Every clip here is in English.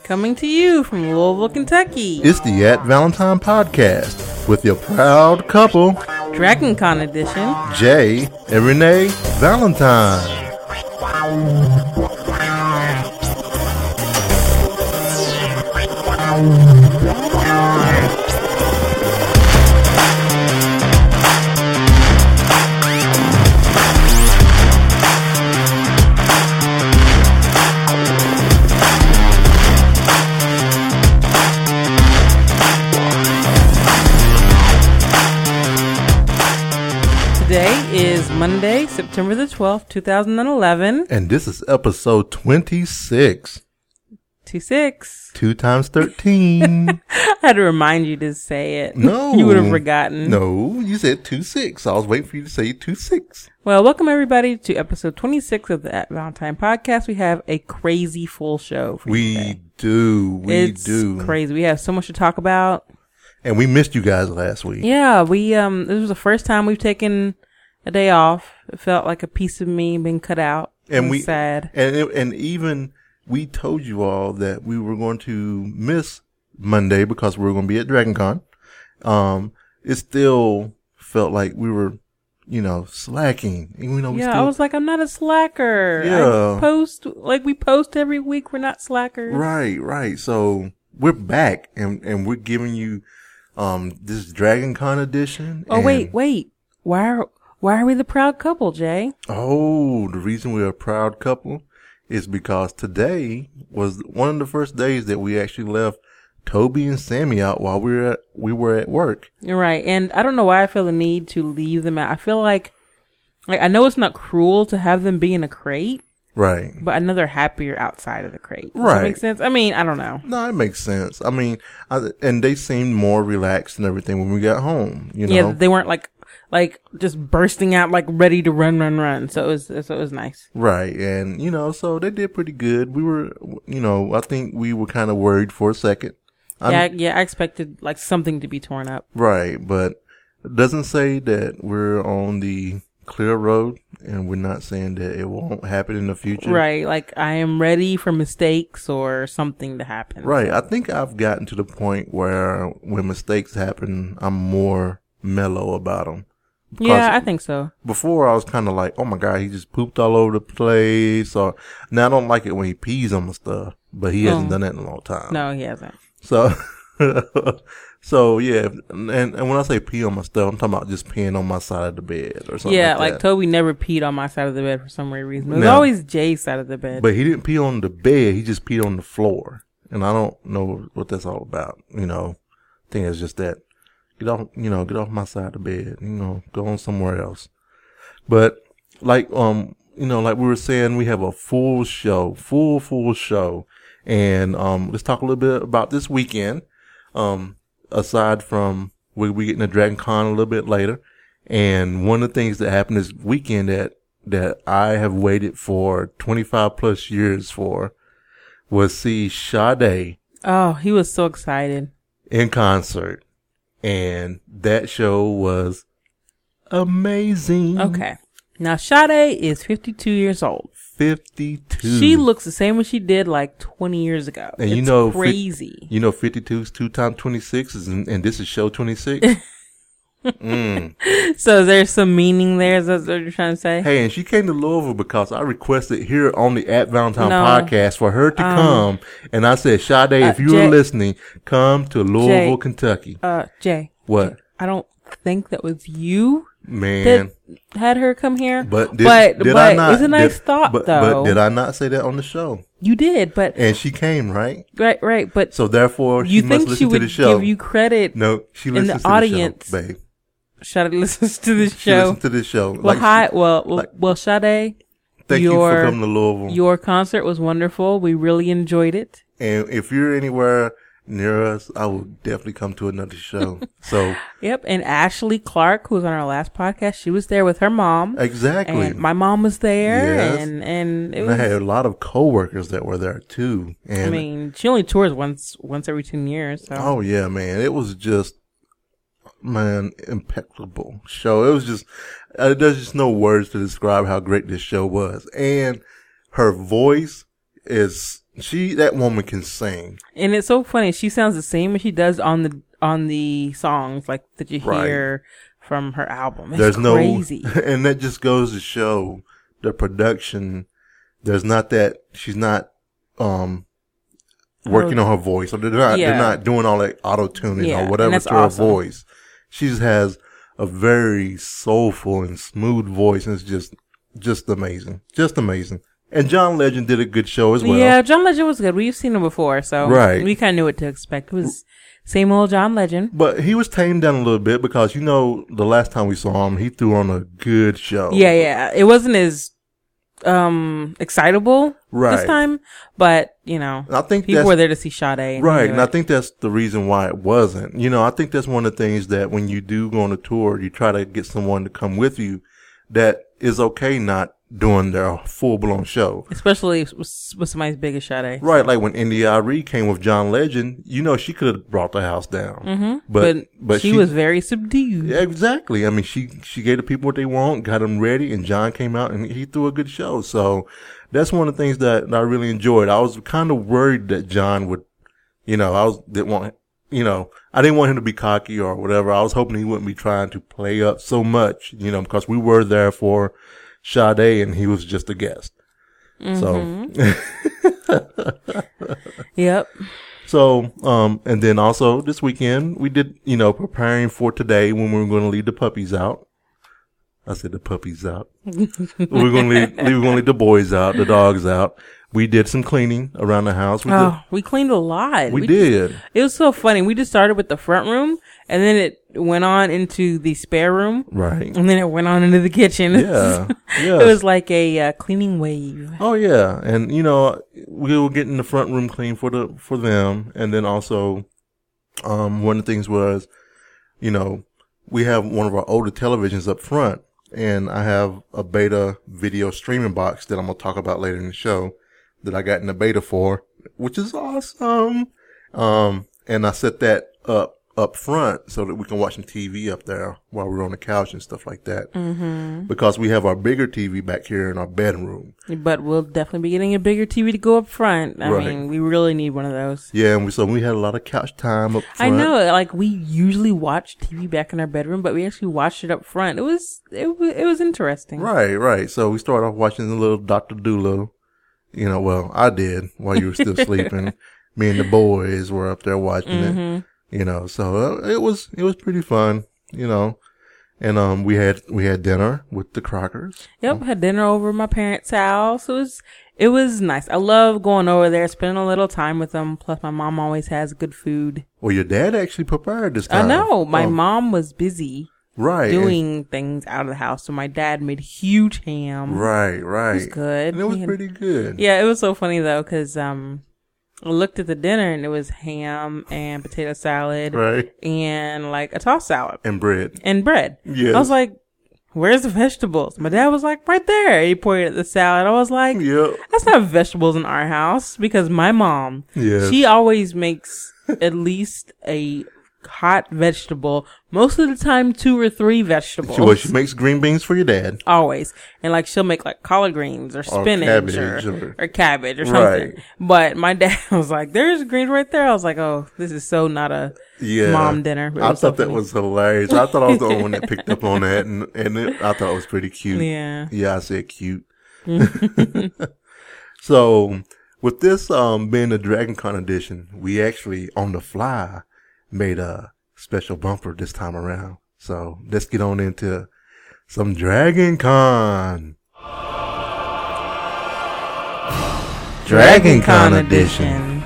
Coming to you from Louisville, Kentucky. It's the At Valentine Podcast with your proud couple, DragonCon edition, Jay and Renee Valentine. Today is Monday, September the 12th, 2011. And this is episode 26. 26. 2 times 13. I had to remind you to say it. No. You would have forgotten. No, you said 26. I was waiting for you to say 26. Well, welcome everybody to episode 26 of the At Valentine Podcast. We have a crazy full show for you today. We do. It's crazy. We have so much to talk about. And we missed you guys last week. Yeah, this was the first time we've taken a day off. It felt like a piece of me being cut out. And we sad. And even we told you all that we were going to miss Monday because we were going to be at DragonCon. It still felt like we were, slacking. I was like, I'm not a slacker. Yeah. We post every week. We're not slackers. Right. So we're back and we're giving you this DragonCon edition. Oh, wait. Why are we the proud couple, Jay? Oh, the reason we're a proud couple is because today was one of the first days that we actually left Toby and Sammy out while we were at work. You're right. And I don't know why I feel the need to leave them out. I feel like I know it's not cruel to have them be in a crate. Right. But I know they're happier outside of the crate. Does right. that make sense? I mean, I don't know. No, it makes sense. I mean, and they seemed more relaxed and everything when we got home, Yeah, they weren't like just bursting out like ready to run. So it was nice. Right. And, so they did pretty good. We were, I think we were kind of worried for a second. I expected like something to be torn up. Right. But it doesn't say that we're on the clear road, and we're not saying that it won't happen in the future. Right. Like I am ready for mistakes or something to happen. Right. I think I've gotten to the point where when mistakes happen, I'm more mellow about them. Yeah, I think so. Before I was kind of like, oh my God, he just pooped all over the place. Or now I don't like it when he pees on my stuff, but he hasn't done that in a long time. No, he hasn't. So, so yeah. And when I say pee on my stuff, I'm talking about just peeing on my side of the bed or something. Yeah, like that. Toby never peed on my side of the bed for some weird reason. It was always Jay's side of the bed. But he didn't pee on the bed. He just peed on the floor. And I don't know what that's all about. I think it's just that. Get off my side of the bed, go on somewhere else. But like we were saying, we have a full show. And, let's talk a little bit about this weekend. Aside from we getting to DragonCon a little bit later. And one of the things that happened this weekend that I have waited for 25 plus years for was see Sade. Oh, he was so excited. In concert. And that show was amazing. Okay. Now, Sade is 52 years old. 52. She looks the same as she did like 20 years ago. And it's crazy. 52 is 2 times 26 and this is show 26. So is there some meaning there? Is that what you're trying to say? Hey, and she came to Louisville because I requested here on the At Valentine podcast for her to come. And I said, Sade, if you were listening, come to Louisville, Kentucky. Jay. What? I don't think that was you. Man. That had her come here. But I not? It's a nice thought, though. But did I not say that on the show? You did, but. And she came, right? Right. But. So therefore, she must listen to the show. You think she would give you credit? No, she listens in the audience, to the show, babe. Sade listens to this show. She listens to this show. Well, Sade. Thank you for coming to Louisville. Your concert was wonderful. We really enjoyed it. And if you're anywhere near us, I will definitely come to another show. So. Yep. And Ashley Clark, who was on our last podcast, she was there with her mom. Exactly. And my mom was there. Yes. And I had a lot of coworkers that were there too. And I mean, she only tours once every 10 years. So. Oh yeah, man. It was just, impeccable show. It was just, there's just no words to describe how great this show was. And her voice is that woman can sing. And it's so funny. She sounds the same as she does on the songs like that you hear from her album. It's crazy. And that just goes to show the production. There's not that she's not working on her voice, or they're not doing all that auto tuning or whatever to her voice. She just has a very soulful and smooth voice, and it's just amazing. Just amazing. And John Legend did a good show as well. Yeah, John Legend was good. We've seen him before, so we kind of knew what to expect. It was same old John Legend. But he was tamed down a little bit because, the last time we saw him, he threw on a good show. Yeah. It wasn't as excitable this time, but, I think people were there to see Sade. Right, and I think that's the reason why it wasn't. I think that's one of the things that when you do go on a tour, you try to get someone to come with you that is okay not doing their full-blown show. Especially with somebody as big as Sade. Right, like when India.Arie came with John Legend, she could have brought the house down. Mm-hmm. But she was very subdued. Yeah, exactly. I mean, she gave the people what they want, got them ready, and John came out and he threw a good show. So that's one of the things that I really enjoyed. I was kind of worried that John would, I didn't want him to be cocky or whatever. I was hoping he wouldn't be trying to play up so much, because we were there for Sade and he was just a guest. Mm-hmm. So, yep. So, and then also this weekend we did, preparing for today when we were going to leave the puppies out. I said the puppies out. we were going to leave the boys out, the dogs out. We did some cleaning around the house. We cleaned a lot. We did. It was so funny. We just started with the front room, and then it went on into the spare room. Right. And then it went on into the kitchen. Yeah. It was like a cleaning wave. Oh, yeah. And, we were getting the front room clean for them. And then also, one of the things was, we have one of our older televisions up front, and I have a beta video streaming box that I'm going to talk about later in the show that I got in the beta for, which is awesome. And I set that up front so that we can watch some TV up there while we're on the couch and stuff like that. Mm-hmm. Because we have our bigger TV back here in our bedroom. But we'll definitely be getting a bigger TV to go up front. I mean, we really need one of those. Yeah, and so we had a lot of couch time up front. I know, like we usually watch TV back in our bedroom, but we actually watched it up front. It was interesting. Right. So we started off watching the little Dr. Dolittle. I did while you were still sleeping. Me and the boys were up there watching it. So it was pretty fun, and we had dinner with the Crockers. Yep, had dinner over at my parents' house. It was nice. I love going over there, spending a little time with them. Plus, my mom always has good food. Well, your dad actually prepared this time. I know. My mom was busy. Right. Doing things out of the house. So my dad made huge ham. Right. It was good. And it was pretty good. Yeah, it was so funny though, cause, I looked at the dinner and it was ham and potato salad. Right. And like a tossed salad. And bread. Yes. I was like, where's the vegetables? My dad was like, right there. He pointed at the salad. I was like, yep. That's not vegetables in our house, because my mom, she always makes at least a hot vegetable, most of the time 2 or 3 vegetables. She makes green beans for your dad. Always. And like she'll make like collard greens or spinach or cabbage or something. Right. But my dad was like, there's greens right there. I was like, oh, this is so not a mom dinner. I thought that was hilarious. I thought I was the only one that picked up on that, and I thought it was pretty cute. Yeah, I said cute. So with this being the Dragon Con edition, we actually on the fly made a special bumper this time around. So let's get on into some Dragon Con. Dragon Con edition.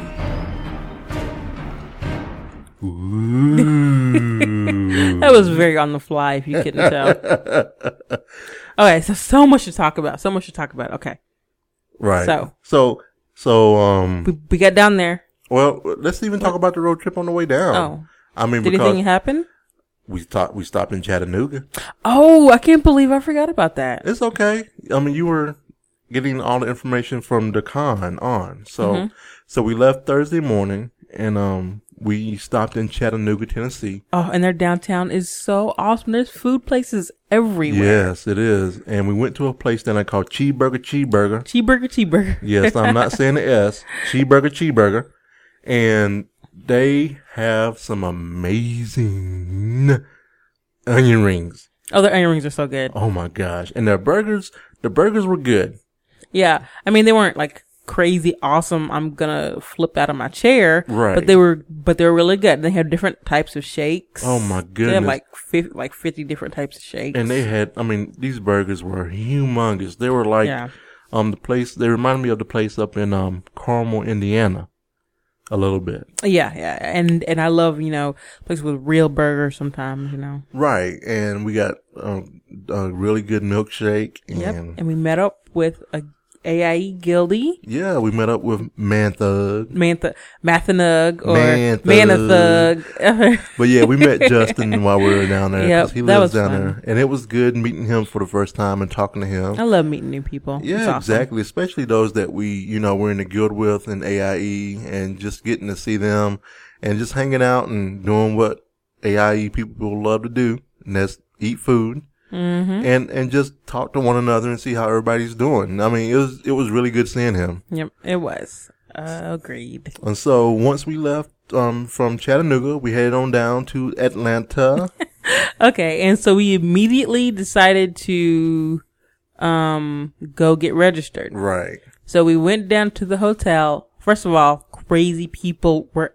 Ooh. That was very on the fly, if you couldn't tell. Okay, so much to talk about. Okay. Right. So we got down there. Well, let's even talk about the road trip on the way down. Oh. I mean, did anything happen? We stopped in Chattanooga. Oh, I can't believe I forgot about that. It's okay. I mean, you were getting all the information from the con on. So we left Thursday morning and, we stopped in Chattanooga, Tennessee. Oh, and their downtown is so awesome. There's food places everywhere. Yes, it is. And we went to a place down there called Cheeseburger. Cheeseburger. Yes, I'm not saying the S. Cheeseburger. And they have some amazing onion rings. Oh, their onion rings are so good. Oh my gosh. And the burgers were good. Yeah. I mean, they weren't like crazy awesome. I'm gonna flip out of my chair. Right. But they were really good. They had different types of shakes. Oh my goodness. They had like 50 different types of shakes. And they had, I mean, these burgers were humongous. They were like, the place, they reminded me of the place up in, Carmel, Indiana. A little bit. Yeah. And I love, places with real burgers sometimes, Right. And we got, a really good milkshake. And we met up with a AIE Guildie. Yeah, we met up with Mathanug or Manathug. But yeah, we met Justin while we were down there. Yep, he lives down there. And it was good meeting him for the first time and talking to him. I love meeting new people. Yeah, awesome. Exactly. Especially those that we're in the guild with in AIE, and just getting to see them and just hanging out and doing what AIE people love to do. And that's eat food. Mm-hmm. And just talk to one another and see how everybody's doing. I mean, it was really good seeing him. Yep, it was. Agreed. And so once we left from Chattanooga, we headed on down to Atlanta. Okay, and so we immediately decided to go get registered. Right. So we went down to the hotel. First of all, crazy people were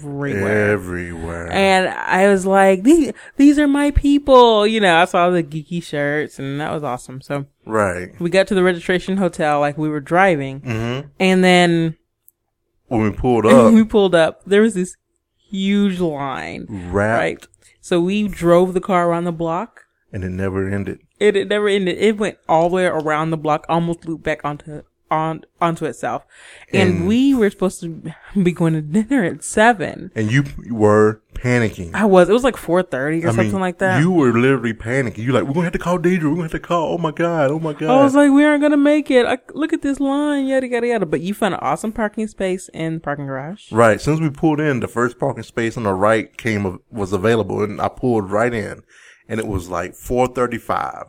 everywhere. And I was like, these are my people. I saw the geeky shirts, and that was awesome. So right. We got to the registration hotel like we were driving. Mm-hmm. And then when we pulled up, there was this huge line. Right. So we drove the car around the block. And it never ended. It never ended. It went all the way around the block, almost looped back onto itself. And we were supposed to be going to dinner at 7. And you were panicking. I was. It was like 4:30 or something like that. You were literally panicking. You're like, we're going to have to call Deidre. We're going to have to call. Oh my God. I was like, we aren't going to make it. Look at this line. Yada, yada, yada. But you found an awesome parking space in the parking garage. Right. Since we pulled in, the first parking space on the right was available, and I pulled right in, and it was like 4:35.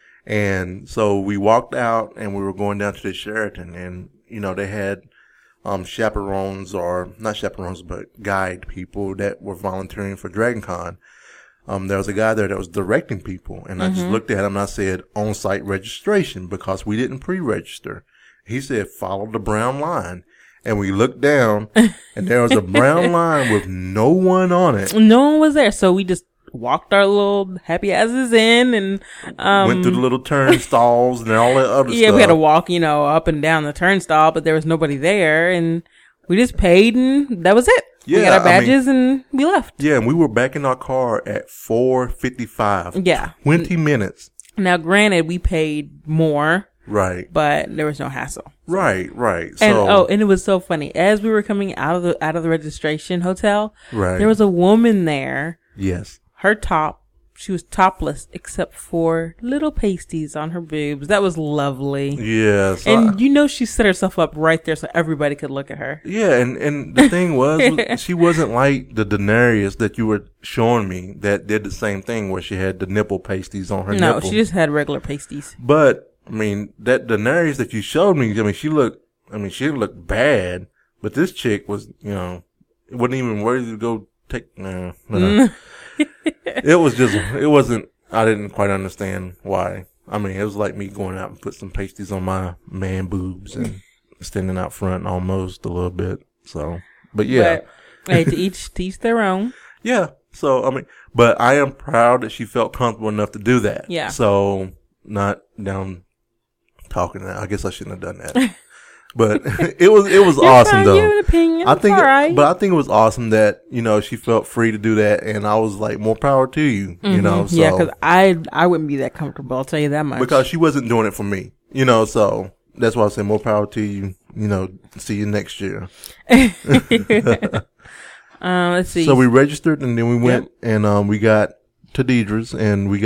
And so we walked out and we were going down to the Sheraton, and, they had, chaperones, or not chaperones, but guide people that were volunteering for DragonCon. There was a guy there that was directing people, and I just looked at him and I said, on-site registration, because we didn't pre-register. He said, follow the brown line. And we looked down and there was a brown line with no one on it. No one was there. So we just walked our little happy asses in and went through the little turnstiles and all that other stuff. Yeah, we had to walk, up and down the turnstile, but there was nobody there, and we just paid, and that was it. Yeah, we got our badges and we left. Yeah, and we were back in our car at 4:55. Yeah. 20 minutes. Now, granted, we paid more. Right. But there was no hassle. Right. And it was so funny. As we were coming out of the registration hotel, there was a woman there. Yes. She was topless except for little pasties on her boobs. That was lovely. Yeah. So and she set herself up right there so everybody could look at her. Yeah, and the thing was, she wasn't like the Daenerys that you were showing me that did the same thing where she had the nipple pasties on her nipple. No, she just had regular pasties. But, that Daenerys that you showed me, she looked bad, but this chick was, it wasn't even worthy to go take, no. It wasn't, I didn't quite understand why. It was like me going out and put some pasties on my man boobs and standing out front almost a little bit. So, but yeah. But, hey, to each their own. Yeah. So, but I am proud that she felt comfortable enough to do that. Yeah. So, not down talking that. I guess I shouldn't have done that. But it was awesome though. You have an opinion. I think, right. But I think it was awesome that, she felt free to do that, and I was like, more power to you, So. Yeah, cause I wouldn't be that comfortable, I'll tell you that much. Because she wasn't doing it for me, so that's why I say more power to you, see you next year. Let's see. So we registered, and then we went and, we got to Deidre's, and we got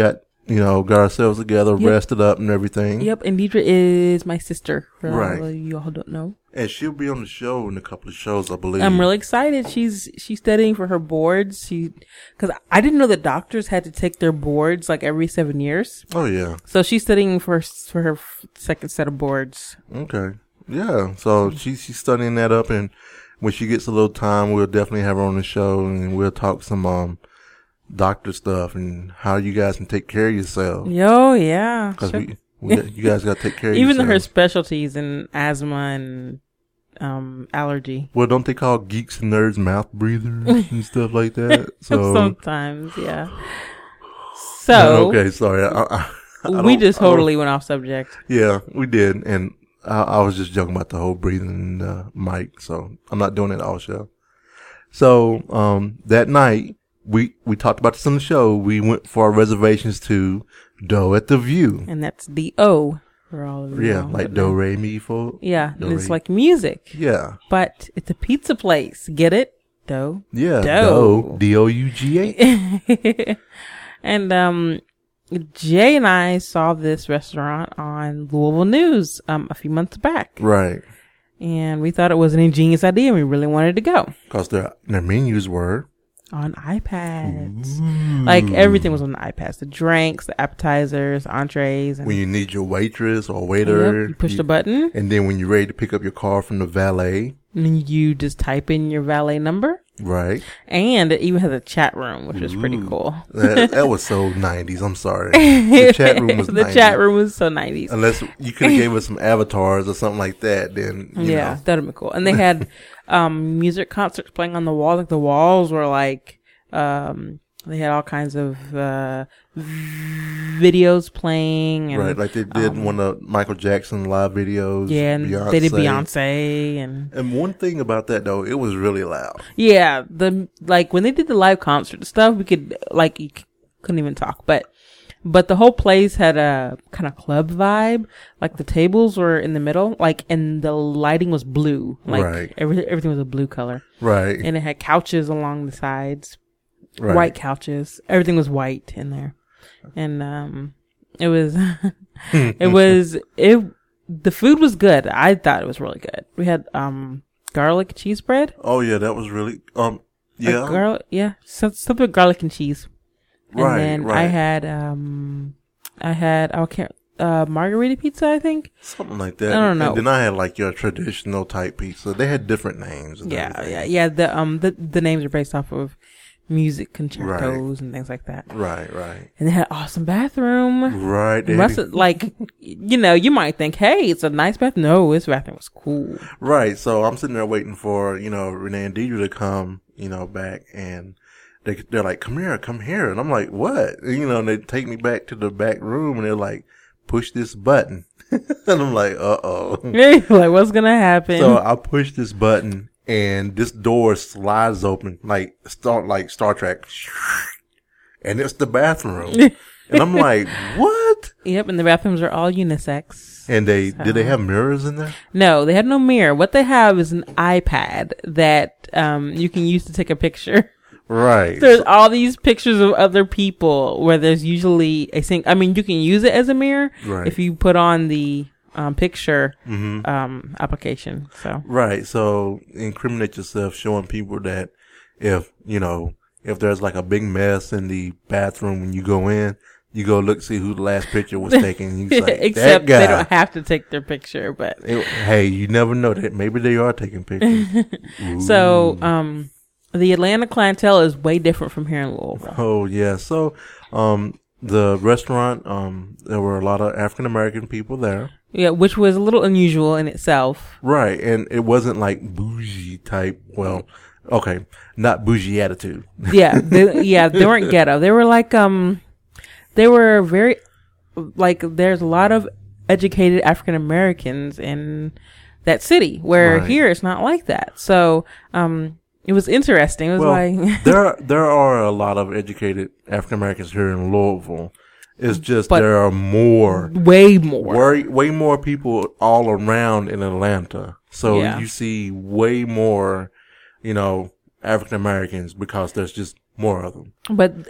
got ourselves together, rested up and everything. Yep, and Deidre is my sister, for right. all of you all don't know. And she'll be on the show in a couple of shows, I believe. I'm really excited. She's studying for her boards. Because I didn't know that doctors had to take their boards like every 7 years. Oh, yeah. So she's studying for her second set of boards. Okay. Yeah, so she's studying that up, and when she gets a little time, we'll definitely have her on the show, and we'll talk some doctor stuff and how you guys can take care of yourselves. Yo, yeah. Because you guys got to take care of even yourselves. her specialties in asthma and allergy. Well, don't they call geeks and nerds mouth breathers and stuff like that? So sometimes, yeah. So okay, sorry. We just totally went off subject. Yeah, we did, and I was just joking about the whole breathing mic, so I'm not doing it all show. So that night we talked about this on the show. We went for our reservations to Dough at the View, and that's D-O for all of you. Yeah, like Do Re Mi Fo. Yeah, and it's like music. Yeah, but it's a pizza place. Get it? Dough. Yeah, Dough. D-O-U-G-H. And Jay and I saw this restaurant on Louisville News a few months back. Right. And we thought it was an ingenious idea and we really wanted to go. Because their menus were on iPads. Ooh. Like everything was on the iPads. The drinks, the appetizers, entrees. And when you need your waitress or waiter. Yep, you push the button. And then when you're ready to pick up your car from the valet. And you just type in your valet number. Right. And it even has a chat room, which was pretty cool. That was so 90s. I'm sorry. The chat room was 90s. Chat room was so 90s. Unless you could have gave us some avatars or something like that, then, you know. That would be cool. And they had music concerts playing on the wall. Like the walls were like, they had all kinds of videos playing. And, right, like they did one of Michael Jackson live videos. Yeah, and they did Beyonce. And one thing about that, though, it was really loud. Yeah, when they did the live concert stuff, we could, you couldn't even talk. But the whole place had a kind of club vibe. Like the tables were in the middle, and the lighting was blue. Right. Everything was a blue color. Right. And it had couches along the sides. Right. White couches. Everything was white in there. And, it was, the food was good. I thought it was really good. We had, garlic cheese bread. Oh yeah, that was really, yeah. Something with garlic and cheese. Right. And then I had margarita pizza, I think. Something like that. I don't know. And then I had your traditional type pizza. They had different names. And yeah. The names are based off of music concertos and things like that. Right. And they had an awesome bathroom. Right. You might think, hey, it's a nice bathroom. No, this bathroom was cool. Right. So I'm sitting there waiting for, Renee and Deidre to come, back, and they're like, come here. And I'm like, what? And they take me back to the back room and they're like, push this button. And I'm like, uh-oh. Like, what's gonna happen? So I push this button and this door slides open like Star Trek. And it's the bathroom. And I'm like, what? Yep, and the bathrooms are all unisex. And did they have mirrors in there? No, they had no mirror. What they have is an iPad that you can use to take a picture. Right. There's all these pictures of other people where there's usually you can use it as a mirror if you put on the picture application. So right. So incriminate yourself, showing people that if there's a big mess in the bathroom when you go in, you go see who the last picture was taken. You say, except they don't have to take their picture, but hey, you never know that maybe they are taking pictures. So the Atlanta clientele is way different from here in Louisville. Oh yeah. So the restaurant, there were a lot of African American people there. Yeah, which was a little unusual in itself. Right, and it wasn't bougie type. Well, okay, not bougie attitude. Yeah, they weren't ghetto. They were they were very there's a lot of educated African Americans in that city, where here it's not like that. So, it was interesting. It was there are a lot of educated African Americans here in Louisville. It's just there are way more people all around in Atlanta. So you see way more, African Americans because there's just more of them. But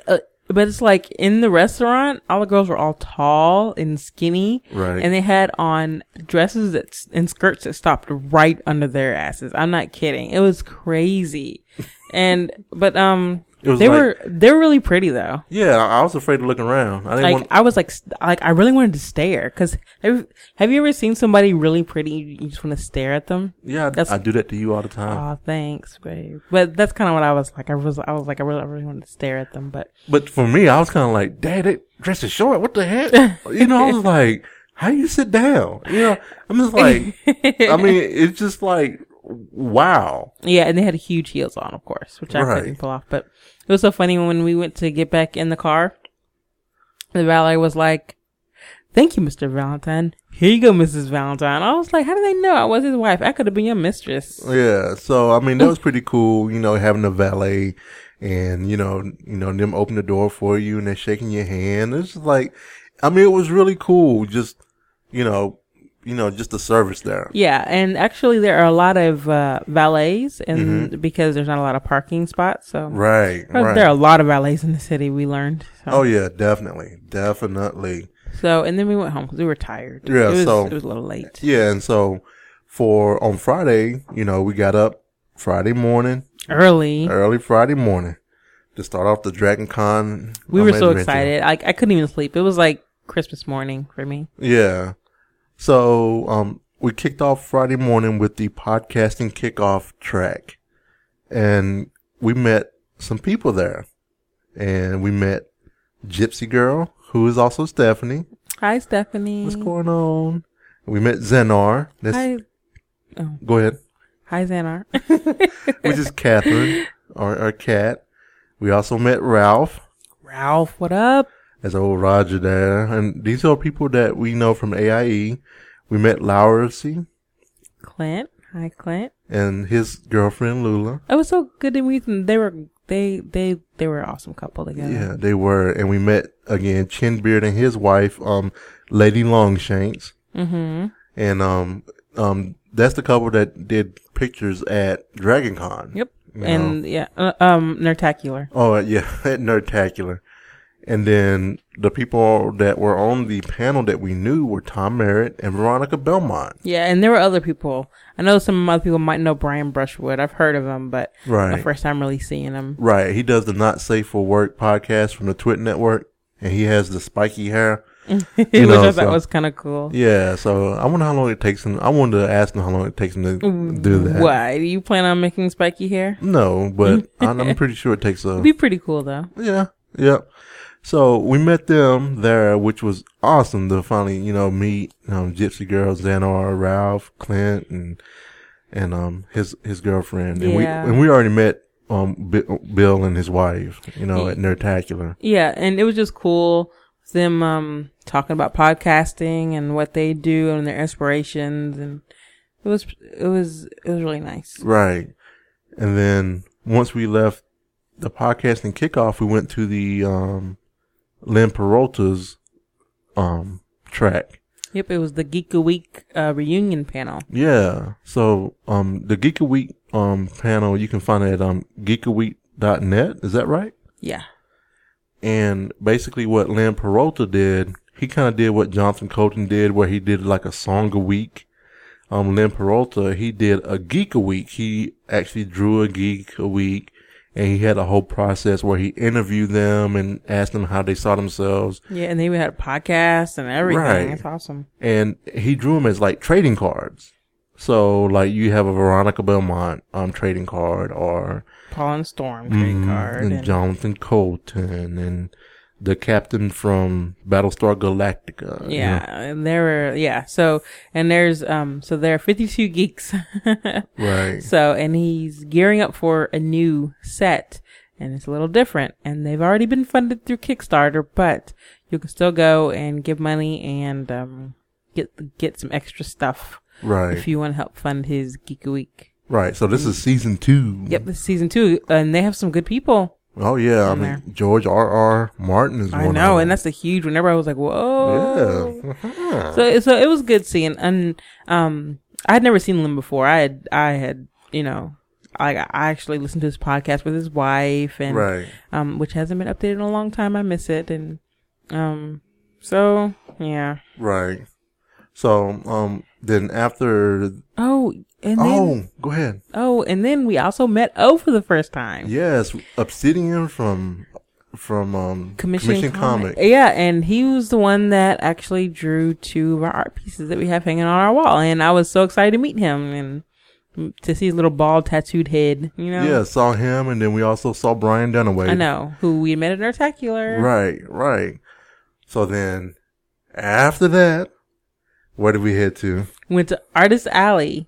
But it's like in the restaurant, all the girls were all tall and skinny. Right. And they had on dresses and skirts that stopped right under their asses. I'm not kidding. It was crazy. But they were really pretty though. Yeah, I was afraid to look around. I was like I really wanted to stare because have you ever seen somebody really pretty? You just want to stare at them. Yeah, I do that to you all the time. Oh, thanks, babe. But that's kind of what I was like. I really wanted to stare at them, but for me, I was kind of like, Dad, that dress is short. What the heck? You know, I was like, how do you sit down? You know, I'm just like, I mean, it's just like, wow. Yeah, and they had huge heels on, of course, which I couldn't pull off. But it was so funny when we went to get back in the car. The valet was like, "Thank you, Mr. Valentine. Here you go, Mrs. Valentine." I was like, how do they know I was his wife? I could have been your mistress. Yeah, so I mean, that was pretty cool, you know, having a valet and, you know, them open the door for you and they're shaking your hand. It's just like, I mean, it was really cool. Just, just the service there. Yeah, and actually there are a lot of valets and because there's not a lot of parking spots. So Right. There are a lot of valets in the city, we learned. So. Oh yeah, definitely. So, and then we went home because we were tired. Yeah, it was a little late. Yeah, and so on Friday, we got up Friday morning. Early Friday morning to start off the Dragon Con. We were so excited. I couldn't even sleep. It was like Christmas morning for me. Yeah. So, we kicked off Friday morning with the podcasting kickoff track and we met some people there and we met Gypsy Girl, who is also Stephanie. Hi, Stephanie. What's going on? We met Zenar. Hi. Oh. Go ahead. Hi, Zenar. Which is Catherine, our cat. We also met Ralph. Ralph, what up? There's old Roger there. And these are people that we know from AIE. We met Lowersy. Clint. Hi, Clint. And his girlfriend, Lula. It was so good to meet them. They were an awesome couple together. Yeah, they were. And we met, again, Chinbeard and his wife, Lady Longshanks. Mm-hmm. And, that's the couple that did pictures at Dragon Con. Yep. And, Nerdtacular. Oh, yeah, at Nerdtacular. And then the people that were on the panel that we knew were Tom Merritt and Veronica Belmont. Yeah, and there were other people. I know some other people might know Brian Brushwood. I've heard of him, but my first time really seeing him. Right. He does the Not Safe for Work podcast from the Twit Network, and he has the spiky hair. Which I thought was kind of cool. Yeah, so I wonder how long it takes him. I wanted to ask him how long it takes him to do that. Why? Do you plan on making spiky hair? No, but I'm pretty sure it takes It'd be pretty cool, though. Yeah, yeah. So we met them there, which was awesome to finally, meet Gypsy Girl, Zenar, Ralph, Clint, and his girlfriend. And we already met Bill and his wife, at Nerdtacular. Yeah, and it was just cool them talking about podcasting and what they do and their inspirations, and it was really nice. Right. And then once we left the podcasting kickoff, we went to the Lynn Peralta's track. Yep, it was the Geek a Week reunion panel. Yeah. So the Geek a Week panel you can find it at geekaweek.net. Is that right? Yeah. And basically what Lynn Peralta did, he kind of did what Jonathan Colton did, where he did like a song a week. Lynn Peralta, he did a geek a week. He actually drew a geek a week, and he had a whole process where he interviewed them and asked them how they saw themselves. Yeah, and they even had a podcast and everything. Right. That's awesome. And he drew them as like trading cards. So like you have a Veronica Belmont trading card, or Paul and Storm trading card, and Jonathan Colton, and the captain from Battlestar Galactica. Yeah, and there were So and there's so there are 52 geeks. Right. So and he's gearing up for a new set, and it's a little different. And they've already been funded through Kickstarter, but you can still go and give money and get some extra stuff. Right. If you want to help fund his Geek a Week. Right. So this is season 2. Yep, this is season 2, and they have some good people. Oh yeah, I mean George R.R. Martin is one of them. I know, and that's a huge one. Everybody was like, "Whoa!" Yeah. Uh-huh. So it was good seeing, and I had never seen them before. I had I actually listened to his podcast with his wife, and right. Which hasn't been updated in a long time. I miss it, and so yeah. Right. So then after. Oh, and then, go ahead. Oh, and then we also met O for the first time. Yes, Obsidian from Commission Comic. Yeah, and he was the one that actually drew 2 of our art pieces that we have hanging on our wall, and I was so excited to meet him and to see his little bald tattooed head, you know. Yeah, saw him, and then we also saw Brian Dunaway. I know, who we met at Nerdtacular. Right. So then after that, where did we head to? Went to Artist Alley.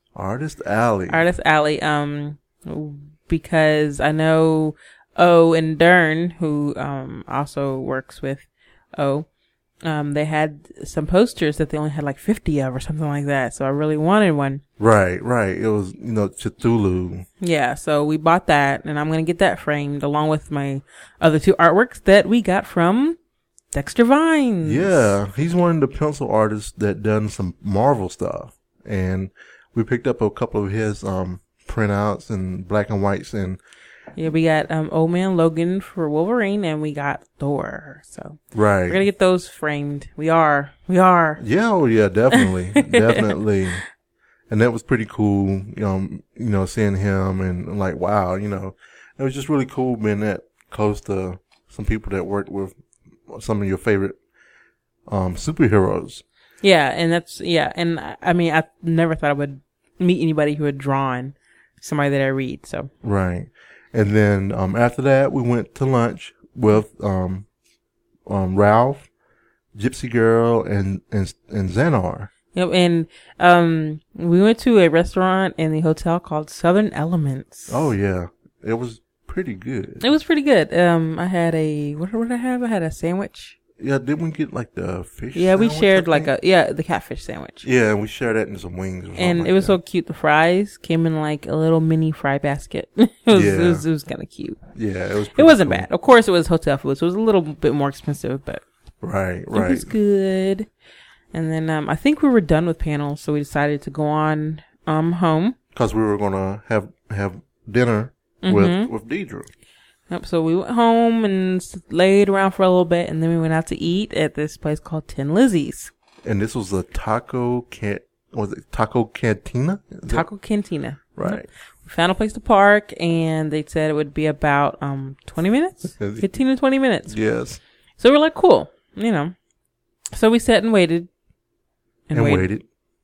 Because I know O and Dern, who also works with O, they had some posters that they only had like 50 of or something like that. So I really wanted one. Right. It was, Cthulhu. Yeah, so we bought that, and I'm going to get that framed along with my other 2 artworks that we got from Dexter Vines. Yeah, he's one of the pencil artists that done some Marvel stuff. And we picked up a couple of his printouts and black and whites, and yeah, we got Old Man Logan for Wolverine, and we got Thor. So right, we're gonna get those framed. We are. Yeah, definitely, definitely. And that was pretty cool. Seeing him and like, wow, it was just really cool being that close to some people that worked with some of your favorite superheroes. Yeah, and I mean, I never thought I would meet anybody who had drawn somebody that I read. So right, and then after that, we went to lunch with Ralph, Gypsy Girl, and Xanar. Yep, and we went to a restaurant in the hotel called Southern Elements. Oh yeah, it was pretty good. It was pretty good. I had what did I have? I had a sandwich. Yeah, didn't we get like the fish? Yeah, we shared the catfish sandwich. Yeah, and we shared that into some wings. And it was so cute. The fries came in like a little mini fry basket. It was kind of cute. Yeah, it wasn't bad. Of course, it was hotel food, so it was a little bit more expensive, but right. It was good. And then I think we were done with panels, so we decided to go on home because we were gonna have dinner with Deidre. Yep, so we went home and laid around for a little bit, and then we went out to eat at this place called Tin Lizzie's. And this was a taco cantina? Taco Cantina. Right. Yep. We found a place to park, and they said it would be about 20 minutes? 15 to 20 minutes. Yes. So we're like, cool, So we sat and waited. And waited.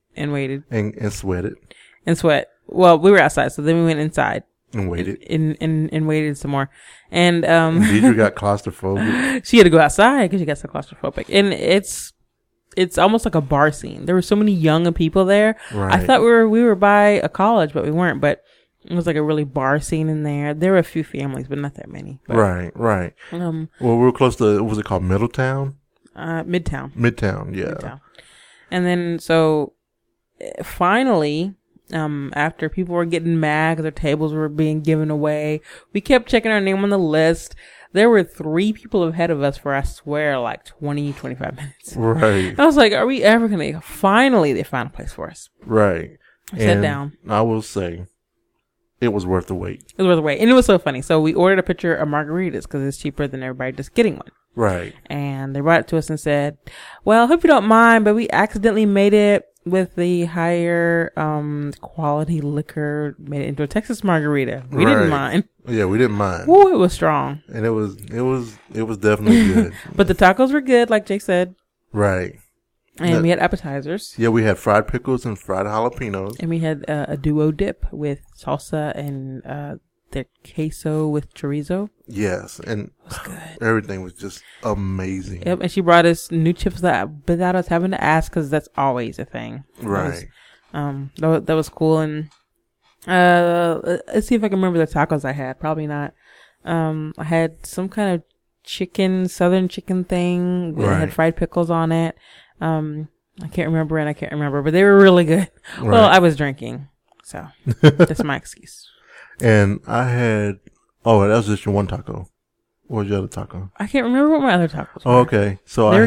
And sweated. And sweat. Well, we were outside, so then we went inside. And waited. And waited some more. And Deidre got claustrophobic. She had to go outside because she got so claustrophobic. And it's almost like a bar scene. There were so many young people there. Right. I thought we were by a college, but we weren't. But it was like a really bar scene in there. There were a few families, but not that many. But, right. Well, we were close to, what was it called, Middletown? Midtown, yeah. Midtown. And then, so, finally, after people were getting mad because their tables were being given away, we kept checking our name on the list. There were 3 people ahead of us for, I swear, like 20, 25 minutes. Right. I was like, are we ever going to... Finally, they found a place for us. Right. I sat down. I will say, it was worth the wait. It was worth the wait. And it was so funny. So we ordered a picture of margaritas because it's cheaper than everybody just getting one. Right. And they brought it to us and said, well, hope you don't mind, but we accidentally made it with the higher quality liquor, made it into a Texas margarita. We didn't mind. Yeah, we didn't mind. Ooh, it was strong. And it was definitely good. But the tacos were good, like Jake said. Right. And we had appetizers. Yeah, we had fried pickles and fried jalapenos. And we had a duo dip with salsa and the queso with chorizo. Yes, and it was good. Everything was just amazing. Yep, and she brought us new chips without us having to ask, because that's always a thing. Right. That was cool. And let's see if I can remember the tacos I had. Probably not. I had some kind of southern chicken thing. It had fried pickles on it. I can't remember, but they were really good. Right. Well, I was drinking, so that's my excuse. And I had, that was just your one taco. What was your other taco? I can't remember what my other tacos were. Oh, okay. So I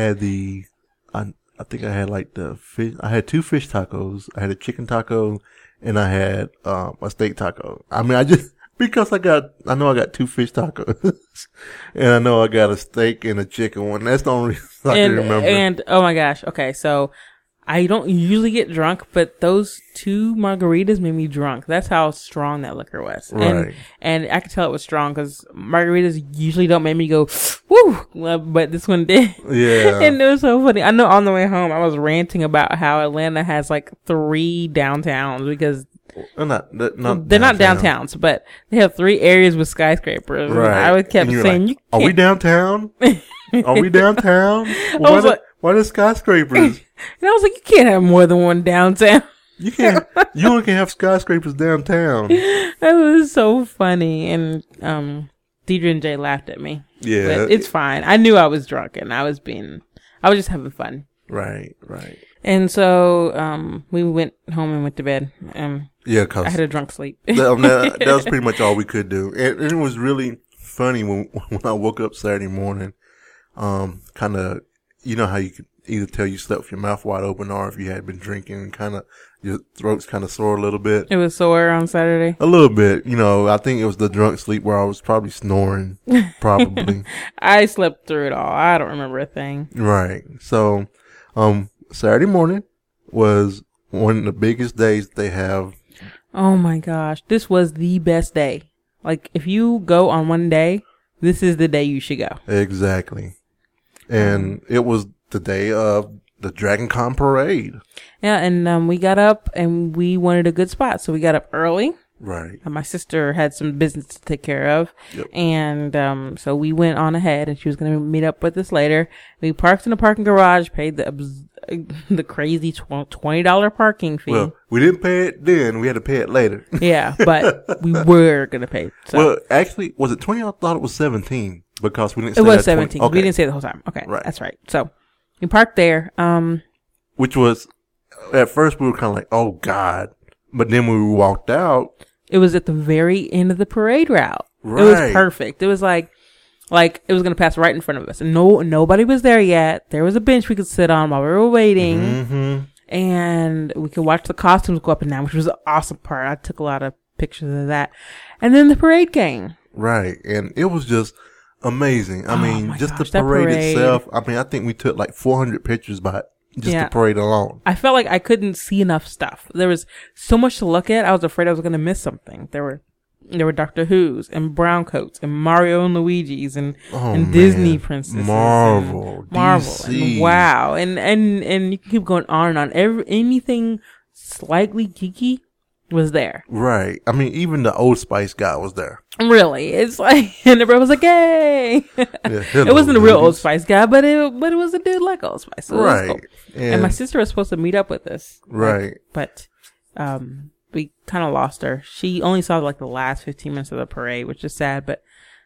think I had like the fish. I had 2 fish tacos. I had a chicken taco and I had a steak taco. I mean, because I know I got 2 fish tacos, and I know I got a steak and a chicken one. That's the only reason I can remember. And oh my gosh, okay, so I don't usually get drunk, but those 2 margaritas made me drunk. That's how strong that liquor was. Right. And I could tell it was strong because margaritas usually don't make me go, woo, but this one did. Yeah. And it was so funny. I know on the way home, I was ranting about how Atlanta has like 3 downtowns because they're not downtowns, but they have 3 areas with skyscrapers. Right. And I would kept saying, like, "Are we downtown? Are we downtown? Why the skyscrapers?" And I was like, "You can't have more than one downtown. You can't. You only can have skyscrapers downtown." That was so funny, and Deidre and Jay laughed at me. Yeah, but it's fine. I knew I was drunk, and I was just having fun. Right. And so we went home and went to bed. Yeah, cause I had a drunk sleep. that was pretty much all we could do, and it was really funny when I woke up Saturday morning. Kind of, you know how you could either tell you slept with your mouth wide open, or if you had been drinking, and kind of your throat's kind of sore a little bit. It was sore on Saturday. A little bit, you know. I think it was the drunk sleep where I was probably snoring. Probably. I slept through it all. I don't remember a thing. Right. So, Saturday morning was one of the biggest days they have. Oh my gosh. This was the best day. Like, if you go on one day, this is the day you should go. Exactly. And it was the day of the DragonCon parade. Yeah, and we got up and we wanted a good spot. So we got up early. Right. And my sister had some business to take care of. Yep. And so we went on ahead and she was going to meet up with us later. We parked in a parking garage, paid the crazy $20 parking fee. Well, we didn't pay it then. We had to pay it later. Yeah, but we were going to pay. So. Well, actually, was it 20? I thought it was 17 because we didn't say it was 17. Okay. We didn't say it the whole time. Okay. Right. That's right. So we parked there. Which was, at first we were kind of like, oh God. But then when we walked out, it was at the very end of the parade route. Right. It was perfect. It was like it was going to pass right in front of us. And nobody was there yet. There was a bench we could sit on while we were waiting. Mm-hmm. And we could watch the costumes go up and down, which was the awesome part. I took a lot of pictures of that. And then the parade came. Right. And it was just amazing. I mean, just gosh, the parade itself. I mean, I think we took like 400 pictures by the parade alone. I felt like I couldn't see enough stuff. There was so much to look at. I was afraid I was going to miss something. There were Doctor Who's and Brown Coats and Mario and Luigi's and Disney princesses, Marvel, and wow, and you can keep going on and on. Anything slightly geeky was there. Right. I mean, even the Old Spice guy was there. Really, it's like, and everybody was like, "Yay!" Yeah, it wasn't a real Old Spice guy, but it was a dude like Old Spice, so right? Cool. And my sister was supposed to meet up with us, right? But we kind of lost her. She only saw like the last 15 minutes of the parade, which is sad. But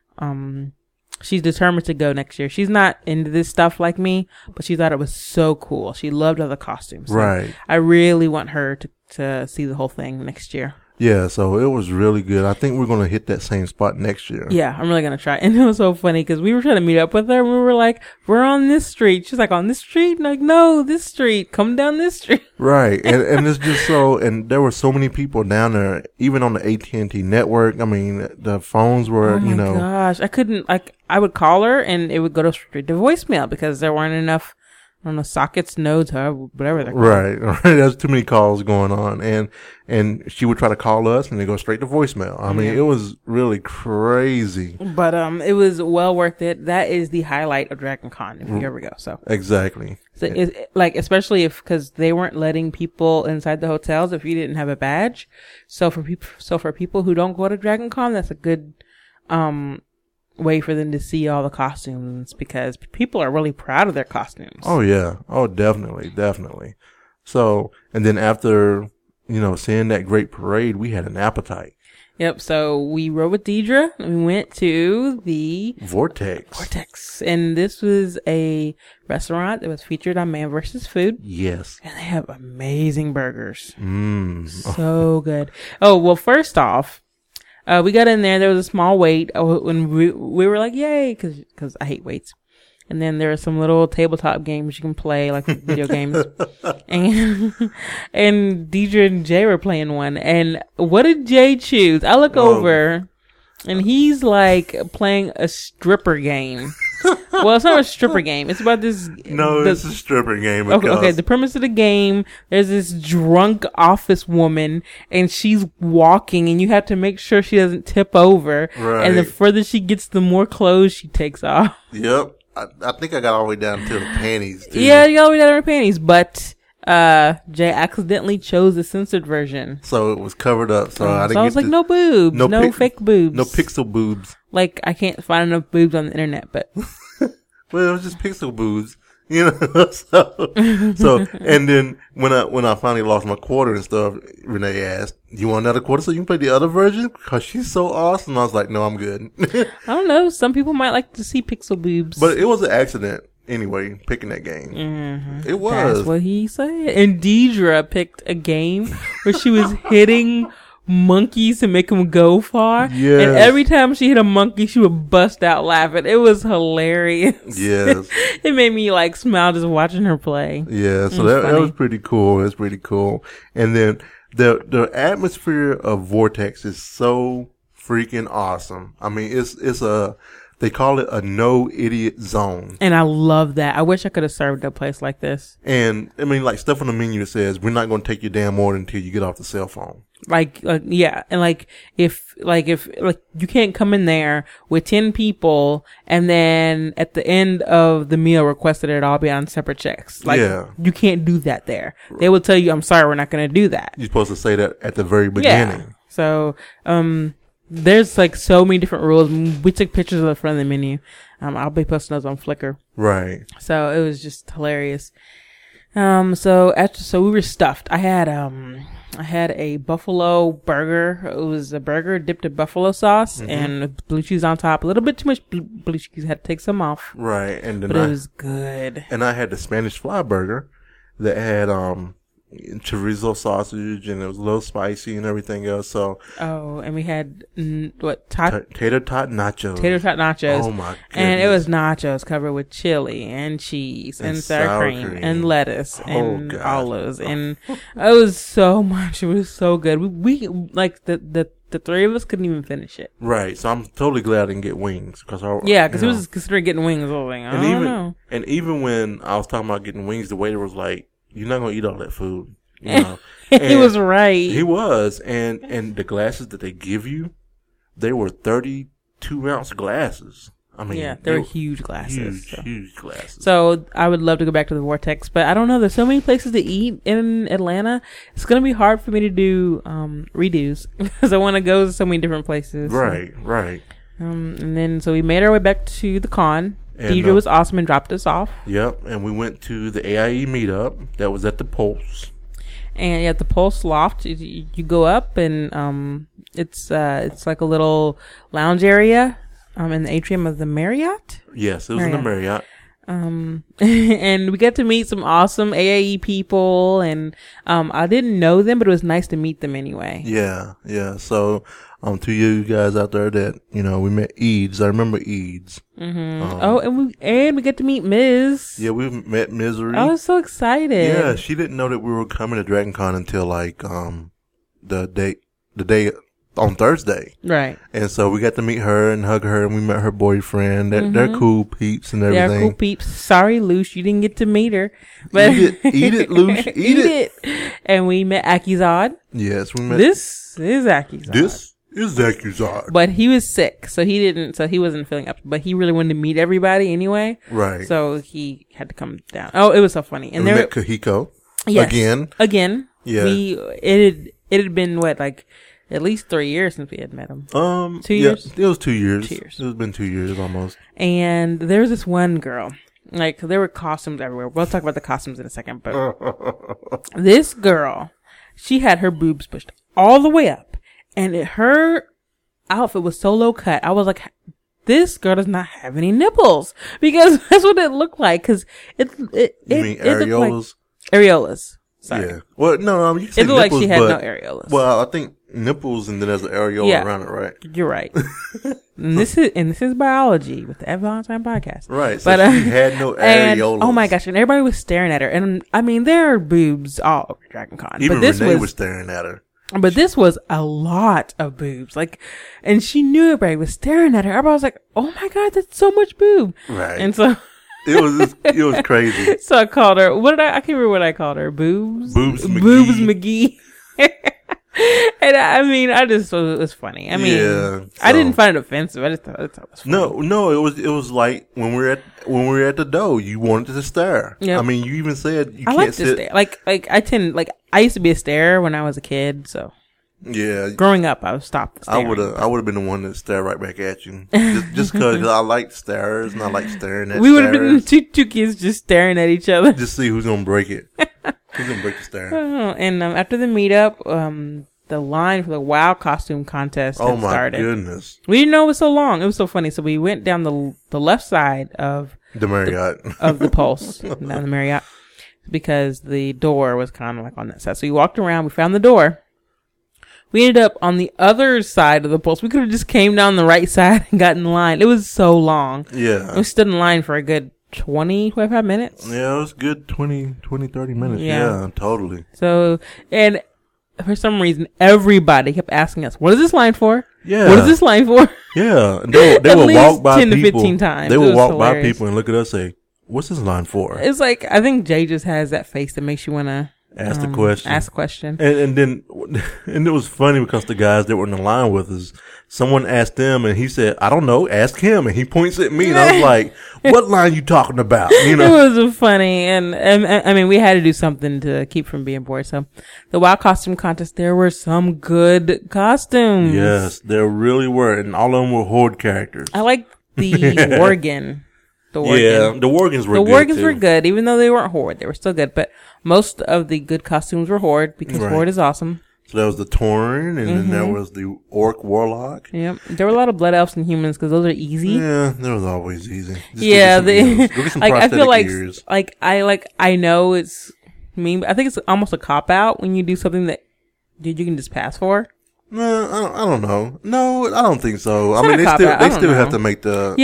she's determined to go next year. She's not into this stuff like me, but she thought it was so cool. She loved all the costumes. So right. I really want her to see the whole thing next year. Yeah, so it was really good. I think we're going to hit that same spot next year. Yeah, I'm really going to try. And it was so funny because we were trying to meet up with her. And we were like, we're on this street. She's like, on this street? And like, no, this street. Come down this street. Right. And it's just so, and there were so many people down there, even on the AT&T network. I mean, the phones were, oh my gosh. I couldn't, I would call her and it would go straight to voicemail because there weren't enough, I don't know, sockets, nodes, whatever they're called. Right. There's too many calls going on. And she would try to call us and they go straight to voicemail. I mean, it was really crazy. But, it was well worth it. That is the highlight of DragonCon if you ever go. So. Exactly. So it's like, especially cause they weren't letting people inside the hotels if you didn't have a badge. So for people who don't go to DragonCon, that's a good, way for them to see all the costumes because people are really proud of their costumes. Oh yeah. Oh, definitely. So, and then after, seeing that great parade, we had an appetite. Yep. So we rode with Deidre and we went to the Vortex. And this was a restaurant that was featured on Man vs. Food. Yes. And they have amazing burgers. So good. Oh, well, first off, we got in there. There was a small wait when we were like, yay, cause I hate waits. And then there are some little tabletop games you can play, like video games. And Deidre and Jay were playing one. And what did Jay choose? I look over, and he's like playing a stripper game. Well, it's not a stripper game. It's about this. No, it's a stripper game. Okay. The premise of the game, there's this drunk office woman, and she's walking, and you have to make sure she doesn't tip over. Right. And the further she gets, the more clothes she takes off. Yep. I think I got all the way down to the panties, too. Yeah, you got all the way down to her panties, but Jay accidentally chose the censored version. So it was covered up. So I didn't I was like, no boobs. No fake boobs. No pixel boobs. Like, I can't find enough boobs on the internet, but. Well, it was just pixel boobs. You know, so, and then when I finally lost my quarter and stuff, Renee asked, "You want another quarter so you can play the other version? Cause she's so awesome." I was like, "No, I'm good." I don't know. Some people might like to see pixel boobs, but it was an accident anyway. Picking that game, It was. That's what he said. And Deidre picked a game where she was hitting monkeys to make them go far. Yes. And every time she hit a monkey, she would bust out laughing. It was hilarious. Yes. It made me like smile just watching her play. Yeah. So that was pretty cool. That's pretty cool. And then the atmosphere of Vortex is so freaking awesome. I mean, they call it a no idiot zone. And I love that. I wish I could have served a place like this. And I mean, like stuff on the menu that says, "We're not going to take your damn order until you get off the cell phone." Yeah. And if you can't come in there with 10 people and then at the end of the meal request that it all be on separate checks. You can't do that there. They will tell you, "I'm sorry, we're not going to do that." You're supposed to say that at the very beginning. Yeah. So, there's like so many different rules. We took pictures of the front of the menu. I'll be posting those on Flickr. Right. So it was just hilarious. So we were stuffed. I had a buffalo burger. It was a burger dipped in buffalo sauce and blue cheese on top. A little bit too much blue cheese. Had to take some off. Right. But it was good. And I had the Spanish fly burger that had, chorizo sausage, and it was a little spicy and everything else. So and we had tater tot nachos. Oh my goodness. And it was nachos covered with chili and cheese and sour cream and lettuce and olives, and it was so much. It was so good. We like the three of us couldn't even finish it. Right. So I'm totally glad I didn't get wings because it was considering getting wings. I was like, I don't know. And even when I was talking about getting wings, the waiter was like, "You're not gonna eat all that food." You know, he was right. He was, and the glasses that they give you, they were 32-ounce glasses. I mean, they were huge glasses. Huge glasses. So I would love to go back to the Vortex, but I don't know. There's so many places to eat in Atlanta. It's gonna be hard for me to do redos because I want to go to so many different places. Right. And then so we made our way back to the con. Deidre was awesome and dropped us off. Yep, and we went to the AIE meetup that was at the Pulse. And at the Pulse Loft, you go up and it's like a little lounge area in the atrium of the Marriott. Yes, it was in the Marriott. And we got to meet some awesome AIE people, and I didn't know them, but it was nice to meet them anyway. Yeah. So to you guys out there that we met Eads. I remember Eads. And we get to meet Ms. Yeah, we met Misery. I was so excited. Yeah, she didn't know that we were coming to Dragon Con until like the day on Thursday. Right. And so we got to meet her and hug her, and we met her boyfriend. They're cool peeps and everything. They're cool peeps. Sorry, Luce, you didn't get to meet her. But eat it, Luce. Eat it. And we met Akizad. Yes, we met. This is Akizad. This is Akizad. But he was sick, so he wasn't feeling up. But he really wanted to meet everybody anyway. Right. So he had to come down. Oh, it was so funny. And we met Kahiko. Yes. Again. Yeah. It had been at least 3 years since we had met him. 2 years? Yeah, it was 2 years. 2 years. It was been 2 years almost. And there was this one girl. There were costumes everywhere. We'll talk about the costumes in a second. But this girl, she had her boobs pushed all the way up. And her outfit was so low cut. I was like, this girl does not have any nipples. Because that's what it looked like. Because you mean areolas? Areolas. Sorry. Yeah. Well, no, you can say it looked nipples, like she had no areolas. Well, I think nipples, and then there's an areola around it, right? You're right. and this is biology with the Ed Valentine podcast, right? So but she had no areolas. Oh my gosh! And everybody was staring at her, and I mean, there are boobs all over Dragon Con. Even Renee was staring at her. But this was a lot of boobs, like, and she knew everybody was staring at her. Everybody was like, "Oh my god, that's so much boob!" Right, and so. It was crazy. So I called her. I can't remember what I called her. Boobs McGee. And I mean, I just thought it was funny. I mean, I didn't find it offensive. I just thought it was funny. No, it was like when we were at the dough, you wanted to stare. Yep. I mean, you even said you I can't like to stare. Like I used to be a starer when I was a kid. So yeah, growing up, I was stopped staring. I would have been the one that stared right back at you, just because I like starers and I like staring at. We would have been two kids just staring at each other, just see who's gonna break it. Who's gonna break the stare? And after the meetup, the line for the WoW costume contest had started. Oh my goodness! We didn't know it was so long. It was so funny. So we went down the left side of the Marriott of the Pulse, down the Marriott, because the door was kind of like on that side. So we walked around. We found the door. We ended up on the other side of the Pulse. We could have just came down the right side and got in line. It was so long. Yeah, we stood in line for a good 25 minutes. Yeah, it was good 30 minutes. Yeah, totally. So, and for some reason, everybody kept asking us, what is this line for? Yeah. What is this line for? Yeah. And they would walk by 10 people. to 15 times. They would walk by people and look at us and say, what's this line for? It's like, I think Jay just has that face that makes you want to ask the question. Ask a question. And then it was funny because the guys that were in the line with us, someone asked them and he said, I don't know, ask him. And he points at me and I was like, what line you talking about? You know, it was funny. And I mean, we had to do something to keep from being bored. So the WoW costume contest, there were some good costumes. Yes, there really were. And all of them were Horde characters. I like the Worgen. Yeah, the Worgens were good. The Worgens were good, even though they weren't Horde. They were still good. But most of the good costumes were Horde because Horde is awesome. So there was the Tauren, and then there was the Orc Warlock. Yep. There were a lot of Blood Elves and Humans because those are easy. Yeah, that was always easy. Just go get some like I feel like ears. I know it's mean, but I think it's almost a cop out when you do something that you can just pass for. No, I don't know. No, I don't think so. I mean, they still have to make the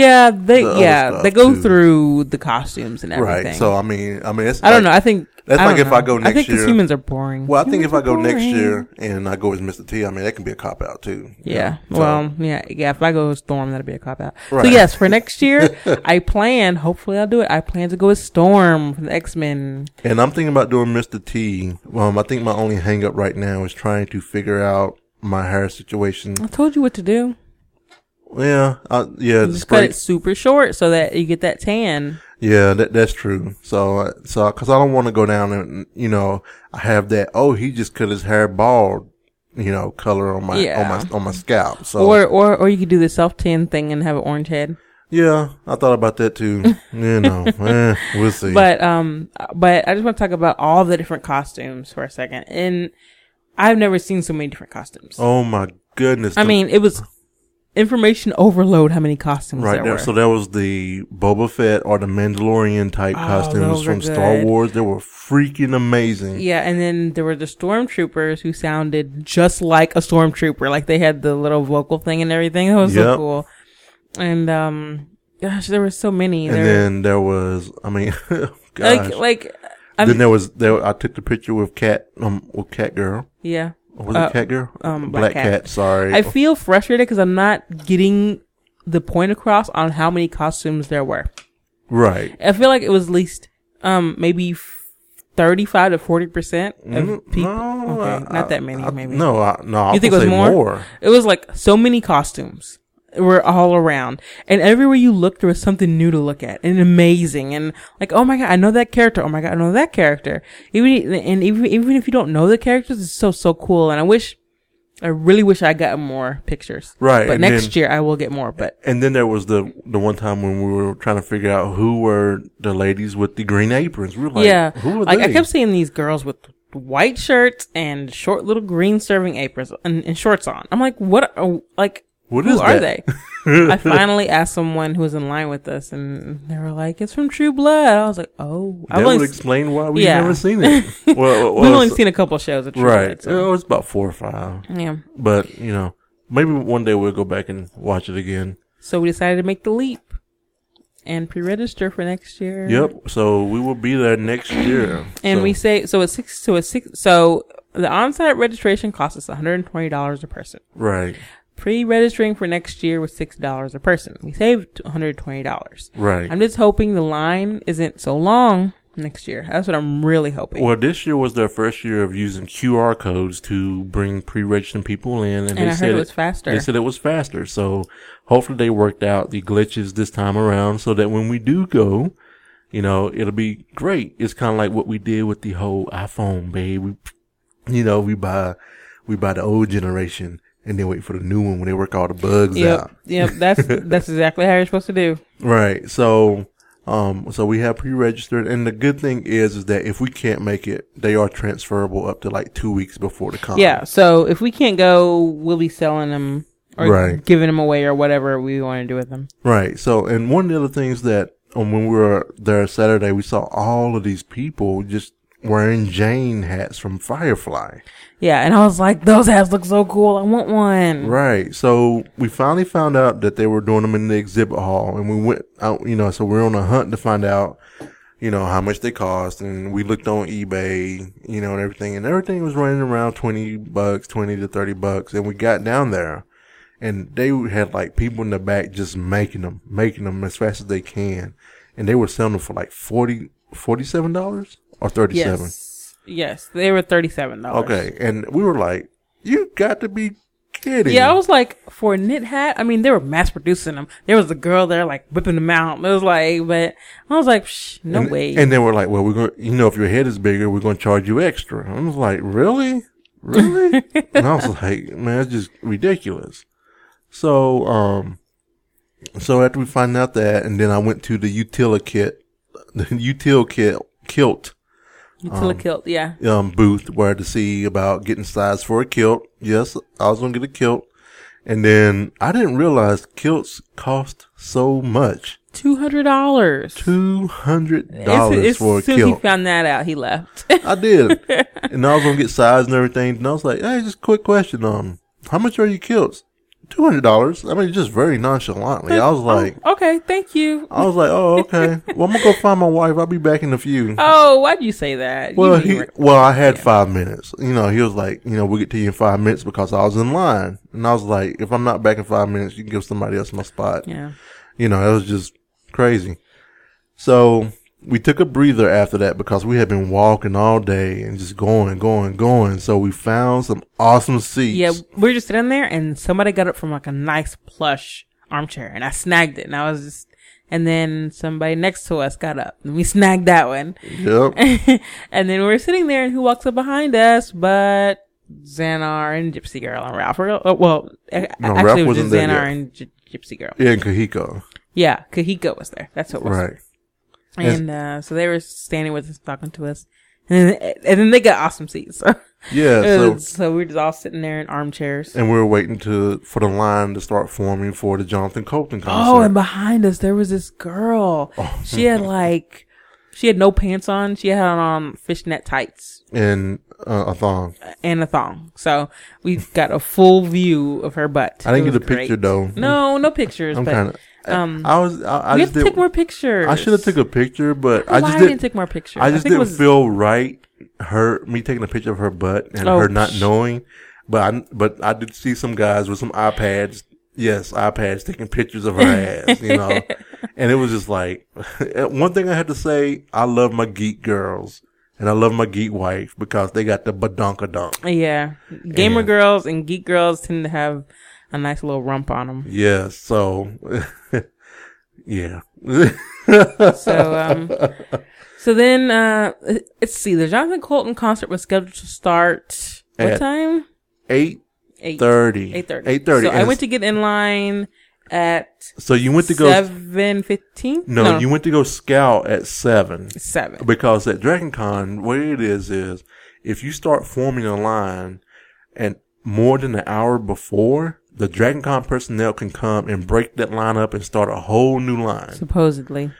they go through the costumes and everything. Right. So I mean, it's I don't know. I think that's like if I go next year. I think humans are boring. Well, I think if I go next year and I go as Mr. T, I mean that can be a cop out too. Yeah. Well, yeah. If I go as Storm, that'll be a cop out. Right. So yes, for next year, hopefully I'll do it. I plan to go as Storm from the X-Men. And I'm thinking about doing Mr. T. I think my only hang up right now is trying to figure out my hair situation. I told you what to do. Yeah, just cut it super short so that you get that tan. Yeah, that's true. So, cause I don't want to go down and, I have that, he just cut his hair bald, color on my scalp. So, or you could do the self-tan thing and have an orange head. Yeah, I thought about that too. We'll see. But I just want to talk about all the different costumes for a second. And I've never seen so many different costumes. Oh my goodness. I mean, it was information overload how many costumes there were. So there was the Boba Fett or the Mandalorian type costumes from Star Wars. They were freaking amazing. Yeah, and then there were the stormtroopers who sounded just like a stormtrooper. Like they had the little vocal thing and everything. That was so cool. And gosh, there were so many. And then there was, I mean, gosh. Then I took the picture with Cat Girl. Yeah. Was it Cat Girl? Black Cat. Sorry. I feel frustrated because I'm not getting the point across on how many costumes there were. Right. I feel like it was at least, maybe 35 to 40% of people. No, okay. Not that many, maybe. No. You think it was more? It was like so many costumes. Were all around, and everywhere you looked, there was something new to look at, and amazing, and like, oh my god, I know that character. Oh my god, I know that character. Even if you don't know the characters, it's so cool. And I really wish I got more pictures. Right, but next year I will get more. But and then there was the one time when we were trying to figure out who were the ladies with the green aprons. We were like, who were they? I kept seeing these girls with white shirts and short little green serving aprons and shorts on. I'm like, what? Who are they? I finally asked someone who was in line with us, and they were like, "It's from True Blood." I was like, "Oh." That would explain why we've never seen it. Well, we've only seen a couple shows of True Blood. So. It was about 4 or 5. Yeah. But, maybe one day we'll go back and watch it again. So we decided to make the leap and pre-register for next year. Yep. So we will be there next year. And we say, so the on-site registration costs us $120 a person. Right. Pre-registering for next year was $6 a person. We saved $120. Right. I'm just hoping the line isn't so long next year. That's what I'm really hoping. Well, this year was their first year of using QR codes to bring pre-registering people in. And they said it was faster. They said it was faster. So hopefully they worked out the glitches this time around so that when we do go, it'll be great. It's kind of like what we did with the whole iPhone, babe. We buy the old generation and then wait for the new one when they work all the bugs out. Yep. That's exactly how you're supposed to do. Right. So we have pre-registered, and the good thing is that if we can't make it, they are transferable up to like 2 weeks before the con. Yeah. So if we can't go, we'll be selling them or giving them away or whatever we want to do with them. Right. So, and one of the other things that when we were there Saturday, we saw all of these people just wearing Jane hats from Firefly. Yeah, and I was like, those hats look so cool. I want one. Right. So we finally found out that they were doing them in the exhibit hall, and we went out, so we're on a hunt to find out, how much they cost. And we looked on eBay, and everything was running around $20, $20 to $30. And we got down there and they had like people in the back just making them as fast as they can. And they were selling them for like $47 or $37. Yes, they were $37. Okay, and we were like, "You got to be kidding!" Yeah, I was like, for a knit hat. I mean, they were mass producing them. There was a girl there like whipping them out. It was like, but I was like, no way. And they were like, "Well, we're going. If your head is bigger, we're going to charge you extra." I was like, "Really? And I was like, "Man, it's just ridiculous." So, after we find out that, and then I went to the Utila kilt. Yeah. Booth where to see about getting size for a kilt. Yes, I was going to get a kilt. And then I didn't realize kilts cost so much. $200. $200 for a kilt. As soon as he found that out, he left. I did. And I was going to get size and everything. And I was like, hey, just a quick question. How much are your kilts? $200. I mean, just very nonchalantly. I was like, okay, thank you. I was like, oh, okay. Well, I'm going to go find my wife. I'll be back in a few. Oh, why'd you say that? Well, I had 5 minutes. He was like, we'll get to you in 5 minutes because I was in line. And I was like, if I'm not back in 5 minutes, you can give somebody else my spot. Yeah. It was just crazy. So we took a breather after that because we had been walking all day and just going. So we found some awesome seats. Yeah, we were just sitting there and somebody got up from like a nice plush armchair and I snagged it and then somebody next to us got up and we snagged that one. Yep. And then we were sitting there and who walks up behind us but Xanar and Gypsy Girl and Ralph. Actually it was just Xanar and Gypsy Girl. Yeah, and Kahiko. Yeah, Kahiko was there. That's what it was. Right. And so they were standing with us, talking to us, and then they got awesome seats. So yeah, so we were just all sitting there in armchairs, and we were waiting for the line to start forming for the Jonathan Coulton concert. Oh, and behind us there was this girl. Oh. She had no pants on. She had on fishnet tights and a thong. So we got a full view of her butt. I didn't get a picture though. No pictures. We have to take more pictures. I should have took a picture, but I didn't take more pictures. I just didn't feel right. Me taking a picture of her butt and her not knowing. But I did see some guys with some iPads. Yes, iPads taking pictures of her ass, and it was just like, one thing I had to say, I love my geek girls and I love my geek wife because they got the badonkadonk. Yeah. Gamer girls and geek girls tend to have a nice little rump on them. Yeah, so, yeah. So then, let's see, the Jonathan Coulton concert was scheduled to start, what time? 8:30. 8:30. So I went to get in line at So you went to go 7:15? No, you went to go scout at 7. 7. Because at Dragon Con, what it is if you start forming a line and more than an hour before, the Dragon Con personnel can come and break that line up and start a whole new line. Supposedly.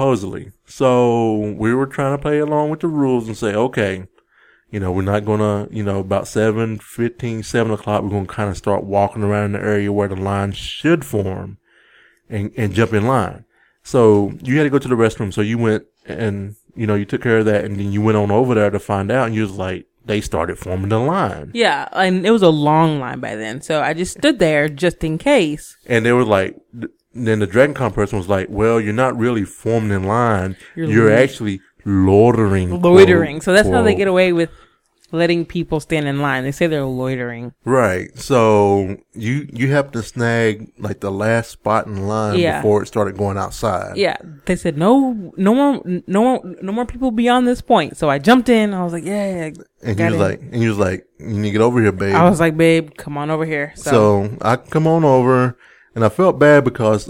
So we were trying to play along with the rules and say, okay, we're not gonna, about 7:15, 7 o'clock, we're gonna kind of start walking around in the area where the line should form and jump in line. So you had to go to the restroom. So you went and, you took care of that, and then you went on over there to find out, and you was like, they started forming the line. Yeah, and it was a long line by then. So I just stood there just in case. And they were like, then the Dragon Con person was like, well, you're not really forming in line. You're actually loitering. Quote, so that's how they get away with letting people stand in line. They say they're loitering. Right. So you have to snag like the last spot in line before it started going outside. Yeah. They said no more people beyond this point. So I jumped in. I was like, yeah. And you was like, you need to get over here, babe. I was like, babe, come on over here. So I come on over, and I felt bad because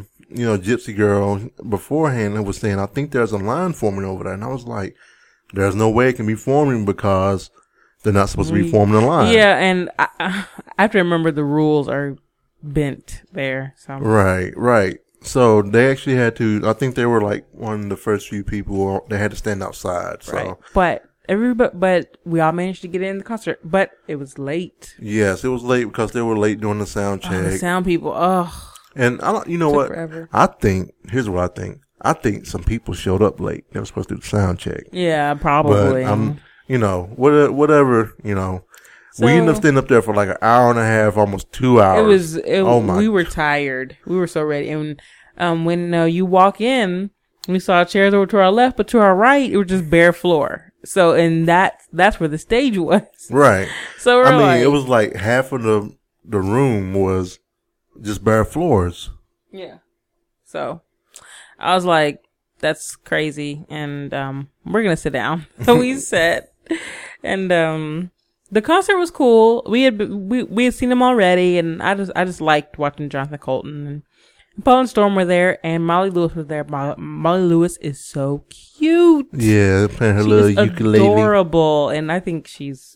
Gypsy Girl beforehand was saying, I think there's a line forming over there, and I was like, there's no way it can be forming because they're not supposed to be forming a line. Yeah, and I have to remember the rules are bent there. So. Right. So they actually had to, I think they were like one of the first few people, they had to stand outside. So. Right. But we all managed to get in the concert, but it was late. Yes, it was late because they were late doing the sound check. The sound people, And you know what? Forever. Here's what I think. I think some people showed up late. They were supposed to do the sound check. Yeah, probably. But whatever, So, we ended up standing up there for like an hour and a half, almost 2 hours. We were tired. We were so ready. And when you walk in, we saw chairs over to our left, but to our right, it was just bare floor. So, and that's where the stage was. Right. So it was like half of the room was just bare floors. Yeah. So I was like, that's crazy. And, we're going to sit down. So we sat, and, the concert was cool. We had seen them already, and I just liked watching Jonathan Coulton, and Paul and Storm were there, and Molly Lewis was there. Molly Lewis is so cute. Yeah, playing her little ukulele. Adorable, and I think she's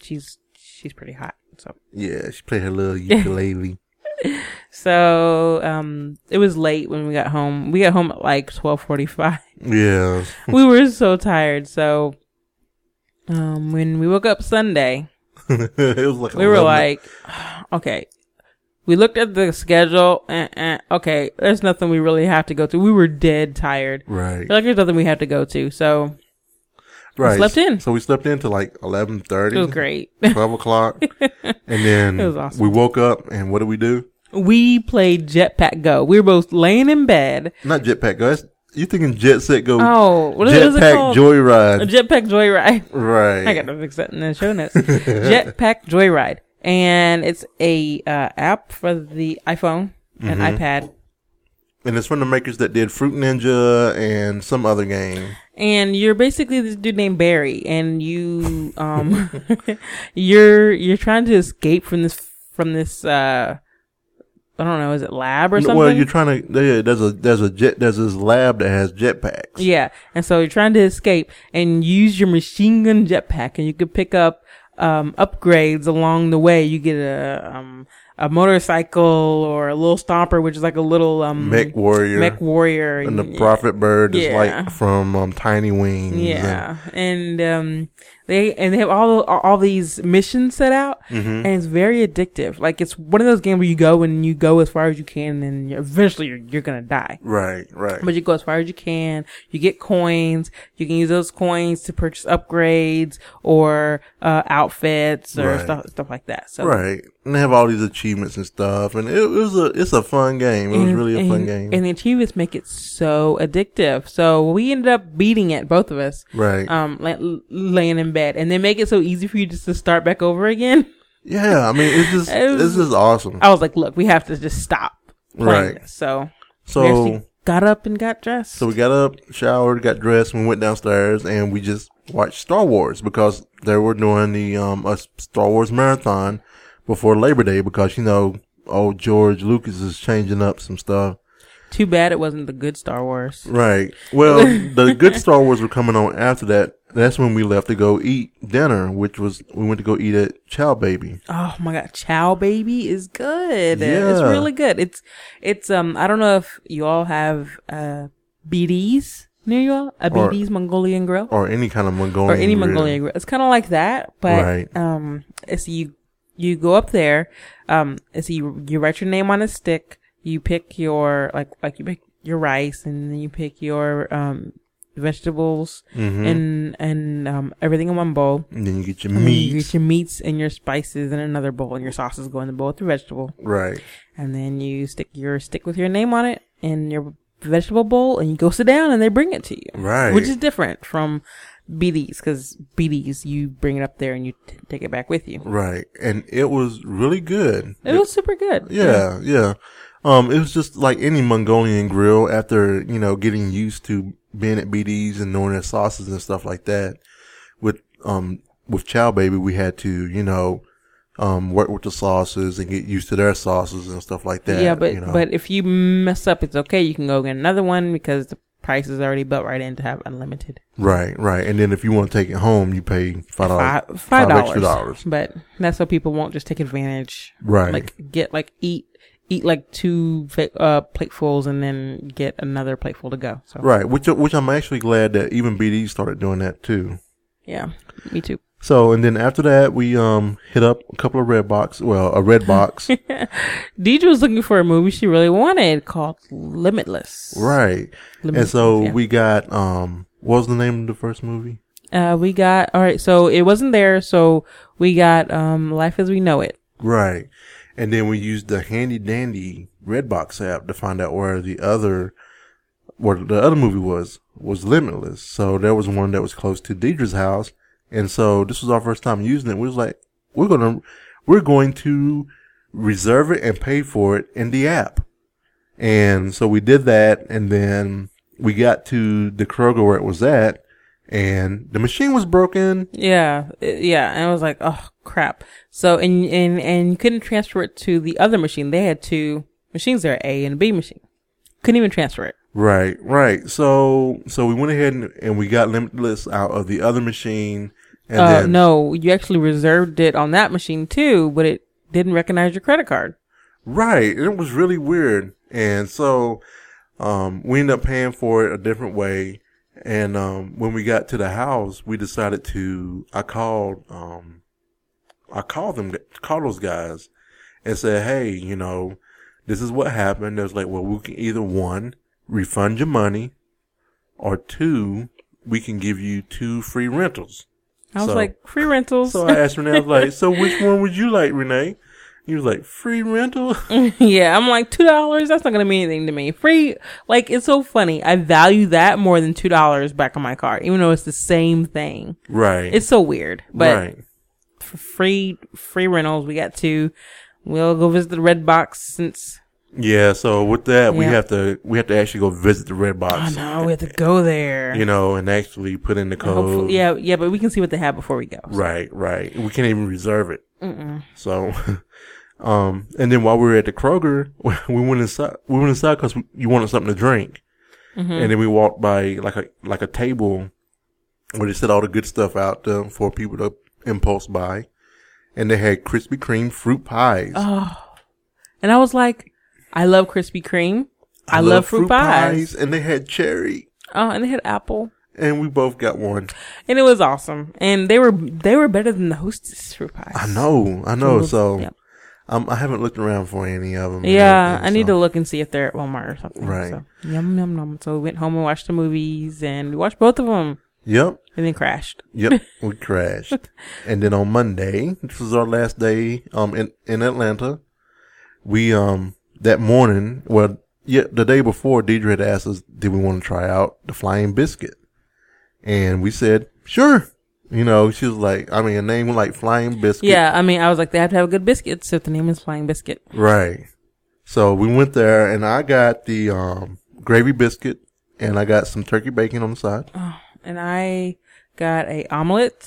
pretty hot. So yeah, she played her little ukulele. So it was late when we got home. We got home at like 12:45. Yeah, we were so tired. So when we woke up Sunday, it was like we were like, okay. We looked at the schedule. Okay, there's nothing we really have to go to. We were dead tired. Right. Like there's nothing we have to go to. So we slept in. So we slept in till like 11:30. It was great. 12 o'clock. And then it was awesome. We woke up, and what did we do? We played Jetpack Go. We were both laying in bed. Not Jetpack Go. You thinking Jet Set Go? Oh, what is it called? Joyride. Jetpack Joyride. Right. I got to fix that in the show notes. Jetpack Joyride. And it's a app for the iPhone and iPad. And it's from the makers that did Fruit Ninja and some other game. And you're basically this dude named Barry, and you you're trying to escape from this I don't know, is it lab or something? Well, you're trying to there's this lab that has jetpacks. Yeah. And so you're trying to escape and use your machine gun jetpack, and you could pick up upgrades along the way. You get a motorcycle or a little stomper, which is like a little mech warrior, and the Prophet Bird is like from Tiny Wings. Yeah, and they have all these missions set out, and it's very addictive. Like it's one of those games where you go as far as you can, and eventually you're gonna die. Right. But you go as far as you can. You get coins. You can use those coins to purchase upgrades or outfits or stuff like that. So and they have all these achievements and stuff, and it's a fun game. It was really a fun game, and the achievements make it so addictive. So we ended up beating it, both of us. Right. Laying in bed, and they make it so easy for you just to start back over again. Yeah, I mean, it's just awesome. I was like, look, we have to just stop playing this. So we got up and got dressed. So we got up, showered, got dressed, and we went downstairs, and we just watched Star Wars because they were doing the a Star Wars marathon before Labor Day because old George Lucas is changing up some stuff. Too bad it wasn't the good Star Wars. Right. Well, the good Star Wars were coming on after that. That's when we left to go eat dinner, which was, we went to go eat at Chow Baby. Oh my God. Chow Baby is good. Yeah. It's really good. It's, I don't know if you all have, BD's near you all? A BD's Mongolian Grill? Or any kind of Mongolian grill. It's kind of like that, but, right. it's you go up there, it's you write your name on a stick, you pick your, you pick your rice, and then you pick your, vegetables and everything in one bowl. And then you get your meats. You get your meats and your spices in another bowl, and your sauces go in the bowl with the vegetable. Right. And then you stick your stick with your name on it in your vegetable bowl, and you go sit down, and they bring it to you. Right. Which is different from BD's, because BD's, you bring it up there and you take it back with you. Right. And it was really good. It was super good. Yeah. It was just like any Mongolian grill after, getting used to being at BD's and knowing their sauces and stuff like that. With Chow Baby, we had to, work with the sauces and get used to their sauces and stuff like that. Yeah, but if you mess up, it's okay. You can go get another one because the price is already built right in to have unlimited. Right. And then if you want to take it home, you pay $5 extra. But that's so people won't just take advantage. Right. Eat like 2 platefuls and then get another plateful to go. So. Right. Which I'm actually glad that even BD started doing that too. Yeah, me too. So, and then after that, we hit up a couple of a red box. Deidre was looking for a movie she really wanted called Limitless. Right. And so we got, what was the name of the first movie? We got, alright, so it wasn't there, so we got, Life as We Know It. Right. And then we used the handy dandy Redbox app to find out where the other movie was Limitless. So there was one that was close to Deidre's house. And so this was our first time using it. We was like, we're going to reserve it and pay for it in the app. And so we did that. And then we got to the Kroger where it was at, and the machine was broken. Yeah. And I was like, oh crap. So, and you couldn't transfer it to the other machine. They had 2 machines there, A and a B machine. Couldn't even transfer it. Right. So we went ahead and we got Limitless out of the other machine. And no, you actually reserved it on that machine too, but it didn't recognize your credit card. Right. It was really weird. And so, we ended up paying for it a different way. And, when we got to the house, we decided I called those guys and said, hey, this is what happened. They was like, well, we can either 1, refund your money, or 2, we can give you 2 free rentals. I was like, free rentals? So I asked Renee, I was like, so which one would you like, Renee? He was like, free rental? Yeah, I'm like, $2? That's not going to mean anything to me. Free, it's so funny. I value that more than $2 back on my card, even though it's the same thing. Right. It's so weird. But for free rentals, we got 2. We'll go visit the Red Box since... Yeah, so with that, we have to actually go visit the Red Box. Oh no, we have to go there. And actually put in the code. Yeah, but we can see what they have before we go. So. Right. We can't even reserve it. So, and then while we were at the Kroger, we went inside because you wanted something to drink. And then we walked by like a table where they set all the good stuff out for people to impulse buy. And they had Krispy Kreme fruit pies. Oh, and I was like, I love Krispy Kreme. I love fruit pies. And they had cherry. Oh, and they had apple. And we both got one. And it was awesome. And they were better than the Hostess fruit pies. I know. So, yep. I haven't looked around for any of them. Yeah, I need to look and see if they're at Walmart or something. Right. So, yum. So we went home and watched the movies, and we watched both of them. Yep. And then crashed. Yep. We crashed. And then on Monday, this was our last day, in Atlanta. We, that morning, the day before, Deidre had asked us, did we want to try out the Flying Biscuit? And we said, sure. She was like, a name like Flying Biscuit. Yeah, I was like, they have to have a good biscuit, so the name is Flying Biscuit. Right. So we went there, and I got the, gravy biscuit, and I got some turkey bacon on the side. Oh, and I got a omelet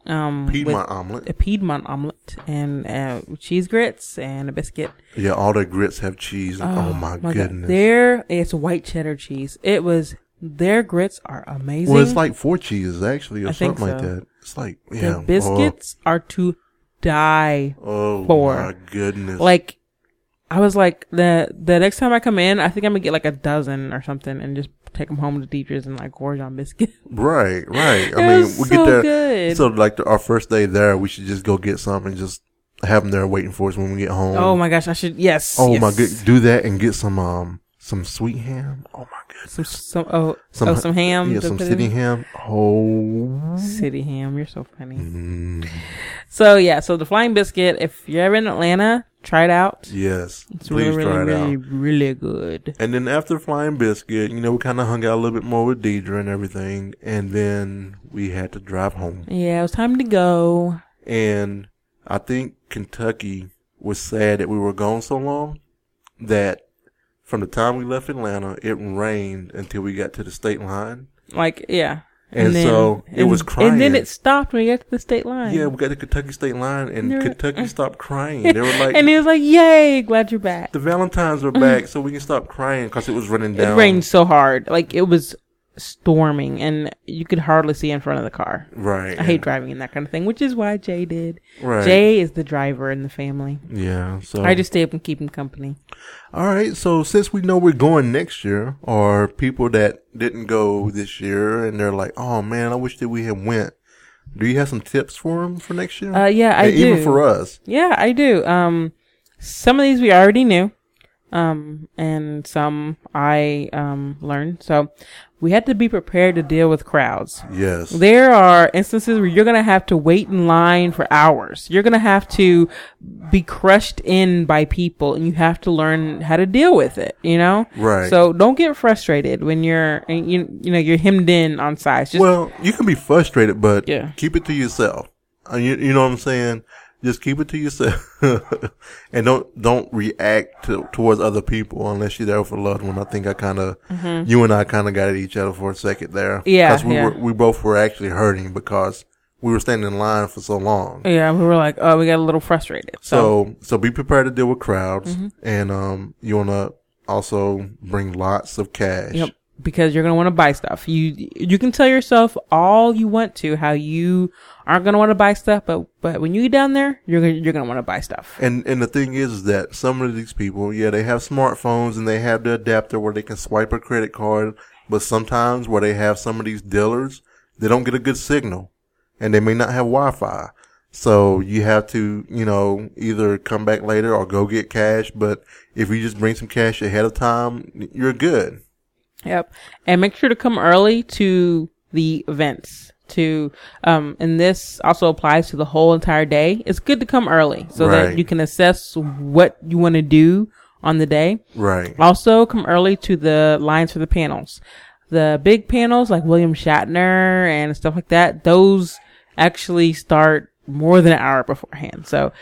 Piedmont omelet. A Piedmont omelet and cheese grits and a biscuit. Yeah, all their grits have cheese. Oh my goodness. It's white cheddar cheese. Their grits are amazing. Well, it's like 4 cheeses actually, or something like that. It's like, yeah. The biscuits are to die for. Oh my goodness. Like, I was like, the next time I come in, I think I'm gonna get like a dozen or something and just take them home to Deidre's and like gorge on biscuits. Right. I mean, we get there. Good. So like our first day there, we should just go get some and just have them there waiting for us when we get home. Oh my gosh, I should. Yes. Oh my good. Do that and get some sweet ham. Oh my goodness. Some ham. Yeah, some city ham. Oh. City ham. You're so funny. So the Flying Biscuit, if you're ever in Atlanta, try it out. Yes. It's please try it out. Really good. And then after Flying Biscuit, we kind of hung out a little bit more with Deidre and everything. And then we had to drive home. Yeah, it was time to go. And I think Kentucky was sad that we were gone so long that from the time we left Atlanta, it rained until we got to the state line. Like, yeah. And so it was crying. And then it stopped when we got to the state line. Yeah, we got to Kentucky state line and Kentucky stopped crying. They were like, and he was like, yay, glad you're back. The Valentines are back so we can stop crying because it was running down. It rained so hard. Like, it was storming and you could hardly see in front of the car. Right. I hate driving in that kind of thing, which is why Jay did. Right. Jay is the driver in the family. Yeah. So I just stay up and keep him company. All right. So since we know we're going next year, or people that didn't go this year and they're like, oh man, I wish that we had went. Do you have some tips for them for next year? Yeah, I do. Even for us. Yeah, I do. Some of these we already knew. And some I learned. So we had to be prepared to deal with crowds. Yes. There are instances where you're going to have to wait in line for hours. You're going to have to be crushed in by people and you have to learn how to deal with it, Right. So don't get frustrated when you're hemmed in on sides. Well, you can be frustrated, but yeah. Keep it to yourself. You know what I'm saying? Just keep it to yourself and don't react towards other people unless you're there with a loved one. I think you and I kind of got at each other for a second there. Yeah. Because we both were actually hurting because we were standing in line for so long. Yeah. We were like, oh, we got a little frustrated. So be prepared to deal with crowds and, you want to also bring lots of cash. Yep. Because you're going to want to buy stuff. You can tell yourself all you want to how you aren't going to want to buy stuff, but when you get down there, you're going to want to buy stuff. And the thing is that some of these people, they have smartphones and they have the adapter where they can swipe a credit card, but sometimes where they have some of these dealers, they don't get a good signal and they may not have Wi-Fi. So you have to, either come back later or go get cash, but if you just bring some cash ahead of time, you're good. Yep. And make sure to come early to the events and this also applies to the whole entire day. It's good to come early so that you can assess what you want to do on the day. Right. Also come early to the lines for the panels. The big panels like William Shatner and stuff like that, those actually start more than an hour beforehand. So,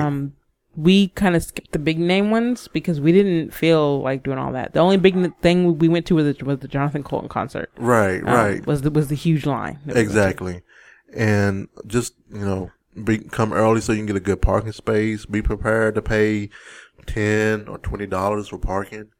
we kind of skipped the big name ones because we didn't feel like doing all that. The only big thing we went to was the Jonathan Colton concert. Right. Was the huge line. Exactly. And just, come early so you can get a good parking space. Be prepared to pay $10 or $20 for parking.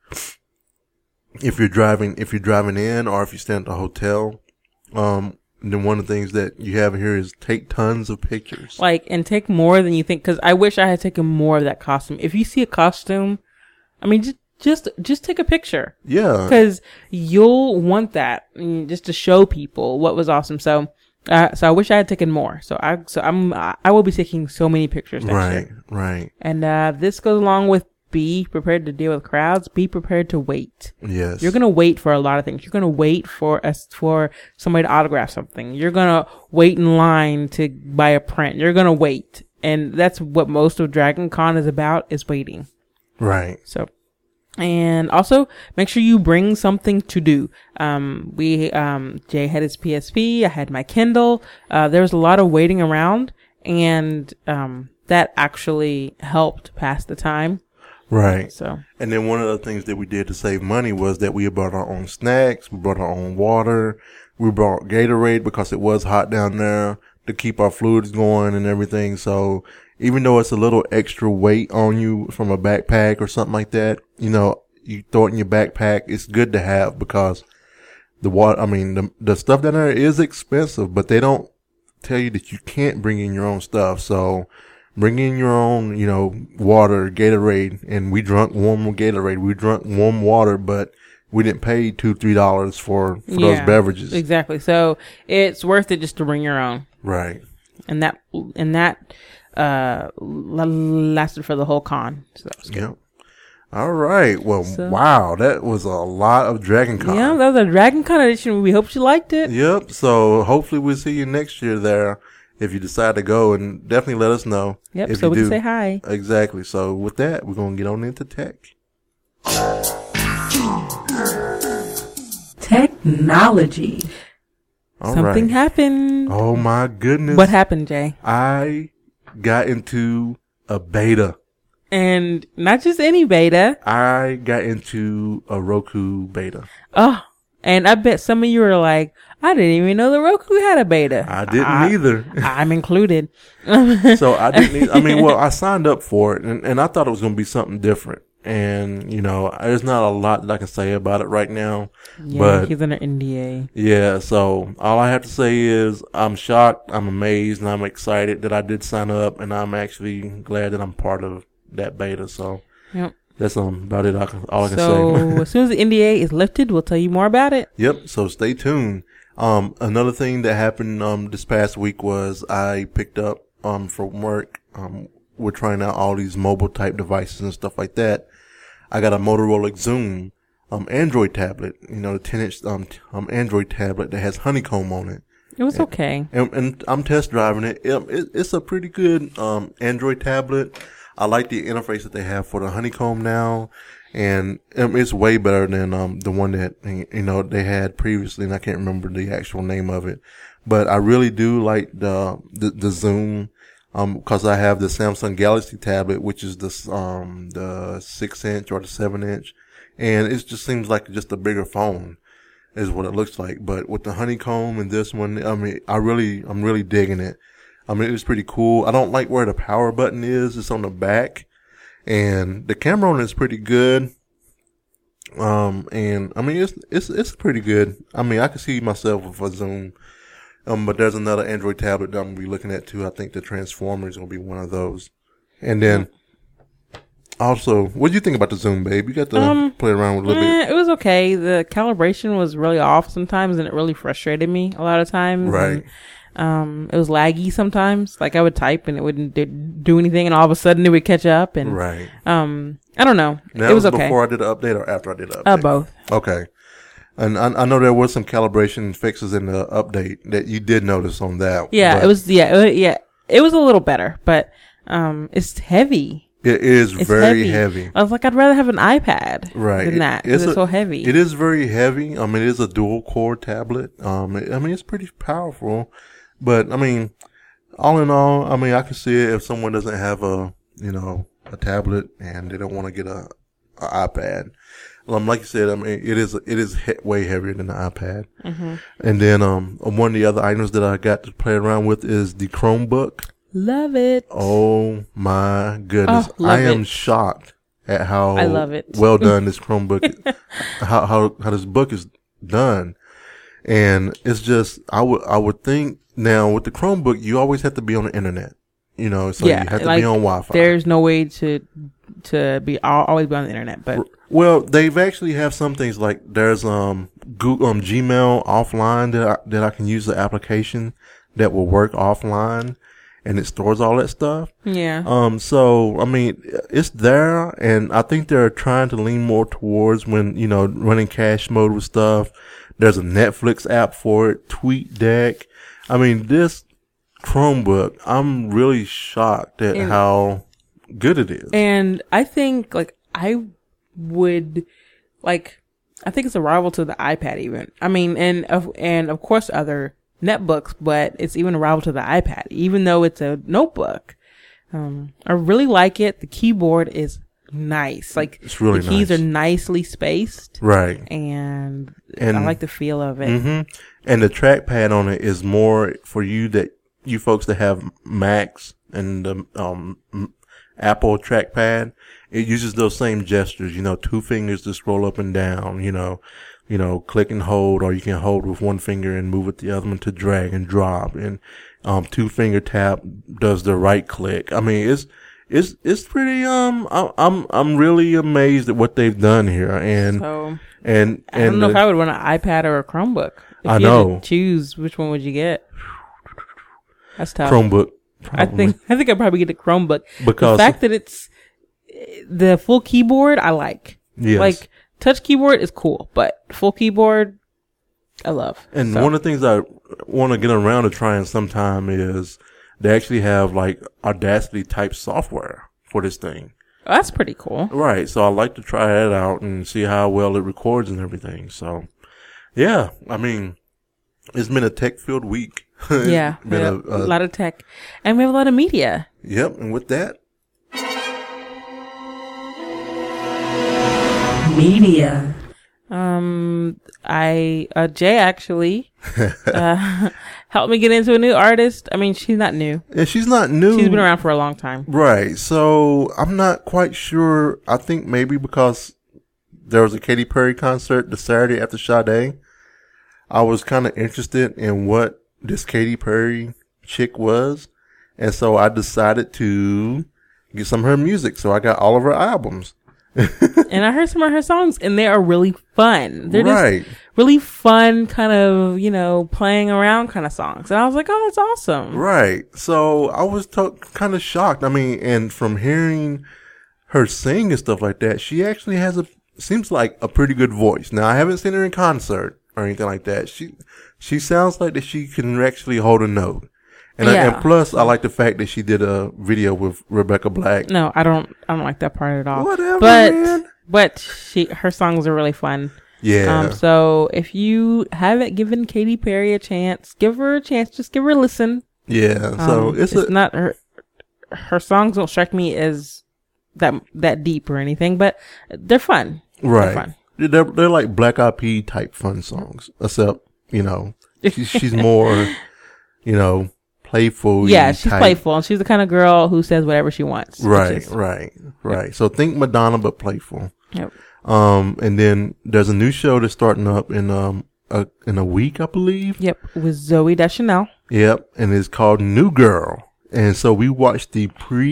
If you're driving in or if you stay at the hotel, then one of the things that you have here is take tons of pictures. And take more than you think, because I wish I had taken more of that costume. If you see a costume, I mean, just take a picture. Yeah. Because you'll want that just to show people what was awesome. So I wish I had taken more. So I will be taking so many pictures next year. Right. And this goes along with be prepared to deal with crowds. Be prepared to wait. Yes. You're going to wait for a lot of things. You're going to wait for somebody to autograph something. You're going to wait in line to buy a print. You're going to wait. And that's what most of Dragon Con is about, is waiting. Right. So, and also make sure you bring something to do. Jay had his PSP. I had my Kindle. There was a lot of waiting around and, that actually helped pass the time. Right. So, and then one of the things that we did to save money was that we brought our own snacks. We brought our own water. We brought Gatorade because it was hot down there. to keep our fluids going and everything. So even though it's a little extra weight on you from a backpack or something like that, you know, you throw it in your backpack. It's good to have because the water, I mean, the stuff down there is expensive, but they don't tell you that you can't bring in your own stuff. So bring in your own, you know, water, Gatorade, and we drunk warm Gatorade. We drunk warm water, but we didn't pay $2-3 for those beverages. Exactly. So it's worth it just to bring your own. Right. And that lasted for the whole con. So that was good. Yep. All right. Well, wow, that was a lot of Dragon Con. Yeah, that was a Dragon Con edition. We hope you liked it. Yep. So hopefully we'll see you next year there if you decide to go, and definitely let us know. Yep. So we can say hi. Exactly. So with that, we're going to get on into tech. Technology. Something happened. Oh my goodness. What happened, Jay? I got into a beta. And not just any beta. I got into a Roku beta. Oh, and I bet some of you are like, I didn't even know the Roku had a beta. I didn't either. I'm included. So I didn't, I signed up for it and I thought it was going to be something different. And, you know, there's not a lot that I can say about it right now. Yeah, but he's under NDA. Yeah, so all I have to say is I'm shocked, I'm amazed, and I'm excited that I did sign up, and I'm actually glad that I'm part of that beta. So yep. That's about it. All I can say. So as soon as the NDA is lifted, we'll tell you more about it. Yep. So stay tuned. Another thing that happened this past week was I picked up from work. We're trying out all these mobile type devices and stuff like that. I got a Motorola Xoom Android tablet. You know, the 10-inch Android tablet that has honeycomb on it. It was okay. And I'm test driving it. It's a pretty good Android tablet. I like the interface that they have for the honeycomb now, and it's way better than the one that, you know, they had previously, and I can't remember the actual name of it. But I really do like the Xoom, because I have the Samsung Galaxy tablet, which is the 6-inch or the 7-inch, and it just seems like just a bigger phone is what it looks like. But with the honeycomb and this one, I mean, I'm really digging it. I mean, it's pretty cool. I don't like where the power button is. It's on the back, and the camera on it is pretty good. And I mean, it's pretty good. I mean, I can see myself with a Xoom. But there's another Android tablet that I'm gonna be looking at too. I think the Transformer is gonna be one of those. And then, also, what do you think about the Xoom, babe? You got to play around with a little bit. It was okay. The calibration was really off sometimes, and it really frustrated me a lot of times. Right. And, it was laggy sometimes. Like I would type and it wouldn't do anything, and all of a sudden it would catch up. And right. I don't know. Now, it was okay. Before I did the update or after I did the update? Both. Okay. And I know there was some calibration fixes in the update that you did notice on that. Yeah, it was. Yeah, it was a little better, but it's heavy. It is very heavy. I was like, I'd rather have an iPad than that because it's so heavy. It is very heavy. I mean, it is a dual core tablet. I mean, it's pretty powerful, but I mean, all in all, I mean, I can see it if someone doesn't have a tablet and they don't want to get a iPad. Like you said, I mean, it is way heavier than the iPad. Mm-hmm. And then, one of the other items that I got to play around with is the Chromebook. Love it. Oh my goodness. I am shocked at how I love it. Well done this Chromebook, how this book is done. And it's just, I would think now with the Chromebook, you always have to be on the internet, you know, so you have to be on Wi-Fi. There's no way to be always be on the internet, but. Well, they've actually have some things like there's, Google, Gmail offline that I can use the application that will work offline. And it stores all that stuff. Yeah. So, I mean, it's there, and I think they're trying to lean more towards running cache mode with stuff. There's a Netflix app for it, TweetDeck. I mean, this Chromebook, I'm really shocked at how good it is. And I think, I think it's a rival to the iPad even. I mean, and of course other netbooks, but it's even a rival to the iPad, even though it's a notebook. I really like it. The keyboard is nice. It's really the keys are nicely spaced. Right. And I like the feel of it. Mm-hmm. And the trackpad on it is more for you that, you folks that have Macs and Apple trackpad, it uses those same gestures, 2 fingers to scroll up and down, click and hold, or you can hold with 1 finger and move with the other one to drag and drop. And, 2 finger tap does the right click. I mean, it's pretty, I'm really amazed at what they've done here. And, and I don't know if I would want an iPad or a Chromebook. If I you know. Had to choose, which one would you get? That's tough. Chromebook. Probably. I think I'd probably get a Chromebook. Because the fact that it's the full keyboard, I like. Yes. Like, touch keyboard is cool, but full keyboard, I love. And one of the things I want to get around to trying sometime is they actually have like Audacity type software for this thing. Oh, that's pretty cool. Right. So I'd like to try that out and see how well it records and everything. So, yeah, I mean, it's been a tech-filled week. Yeah, been a lot of tech. And we have a lot of media. Yep, and with that, media. Jay actually, helped me get into a new artist. I mean, she's not new. Yeah, she's not new. She's been around for a long time. Right. So I'm not quite sure. I think maybe because there was a Katy Perry concert the Saturday after Sade, I was kind of interested in what this Katy Perry chick was. And so I decided to get some of her music. So I got all of her albums. And I heard some of her songs, and they are really fun. They're right. just really fun, kind of, playing around kind of songs. And I was like, oh, that's awesome. Right. So I was kind of shocked. I mean, and from hearing her sing and stuff like that, she actually has seems like a pretty good voice. Now, I haven't seen her in concert or anything like that. She sounds like that she can actually hold a note. And plus, I like the fact that she did a video with Rebecca Black. No, I don't like that part at all. Whatever, man. But her songs are really fun. Yeah. So if you haven't given Katy Perry a chance, give her a chance. Just give her a listen. Yeah. So it's not her songs don't strike me as that deep or anything, but they're fun. Right. They're fun. They're like Black Eyed Peas type fun songs, except she's more playful. Yeah, she's playful, and she's the kind of girl who says whatever she wants. Right. Yep. So think Madonna, but playful. Yep. And then there's a new show that's starting up in a week, I believe. Yep, with Zooey Deschanel. Yep, and it's called New Girl. And so we watched the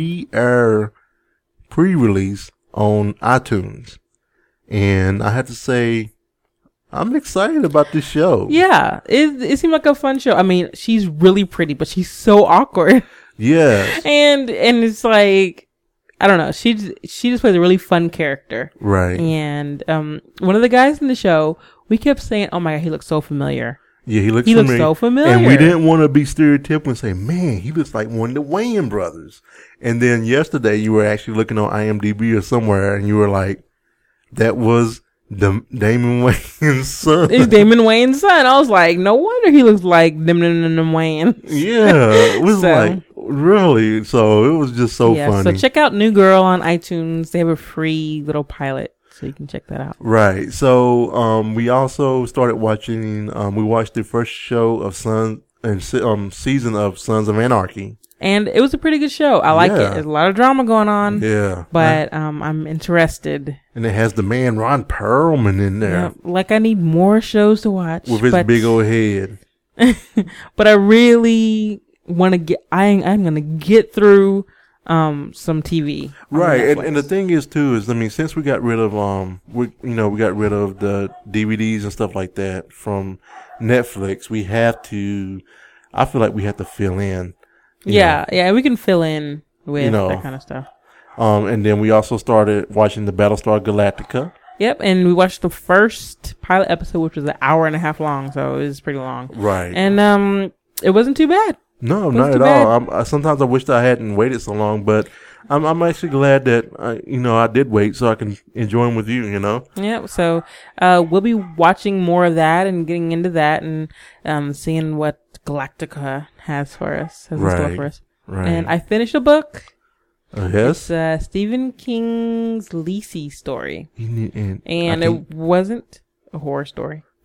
pre-release on iTunes, and I have to say, I'm excited about this show. Yeah, it seemed like a fun show. I mean, she's really pretty, but she's so awkward. Yes. And it's like, I don't know. She just plays a really fun character. Right. And one of the guys in the show, we kept saying, "Oh my God, he looks so familiar." Yeah, he looks so familiar. And we didn't want to be stereotypical and say, "Man, he looks like one of the Wayans brothers." And then yesterday, you were actually looking on IMDb or somewhere, and you were like, "That was Damon Wayans' son." It's Damon Wayans' son. I was like, no wonder he looks like Damon Wayans. Yeah, it was like, really? So it was just so funny. So check out New Girl on iTunes. They have a free little pilot, so you can check that out. Right. So we also started watching, we watched the first show of season of Sons of Anarchy. And it was a pretty good show. I like it. There's a lot of drama going on. Yeah. But I'm interested. And it has the man Ron Perlman in there. Yeah, like I need more shows to watch. With his big old head. But I really want to get, I'm going to get through some TV. Right. And the thing is too, is, I mean, since we got rid of, we got rid of the DVDs and stuff like that from Netflix, I feel like we have to fill in. Yeah, we can fill in with that kind of stuff. And then we also started watching the Battlestar Galactica. Yep, and we watched the first pilot episode, which was an hour and a half long, so it was pretty long. Right. And it wasn't too bad. No, not at all. Sometimes I wished I hadn't waited so long, but I'm actually glad that I did wait so I can enjoy them with you. Yeah. So we'll be watching more of that and getting into that and seeing what Galactica has in store for us. Right. And I finished a book. Yes. It's Stephen King's Lisey story, and it wasn't a horror story.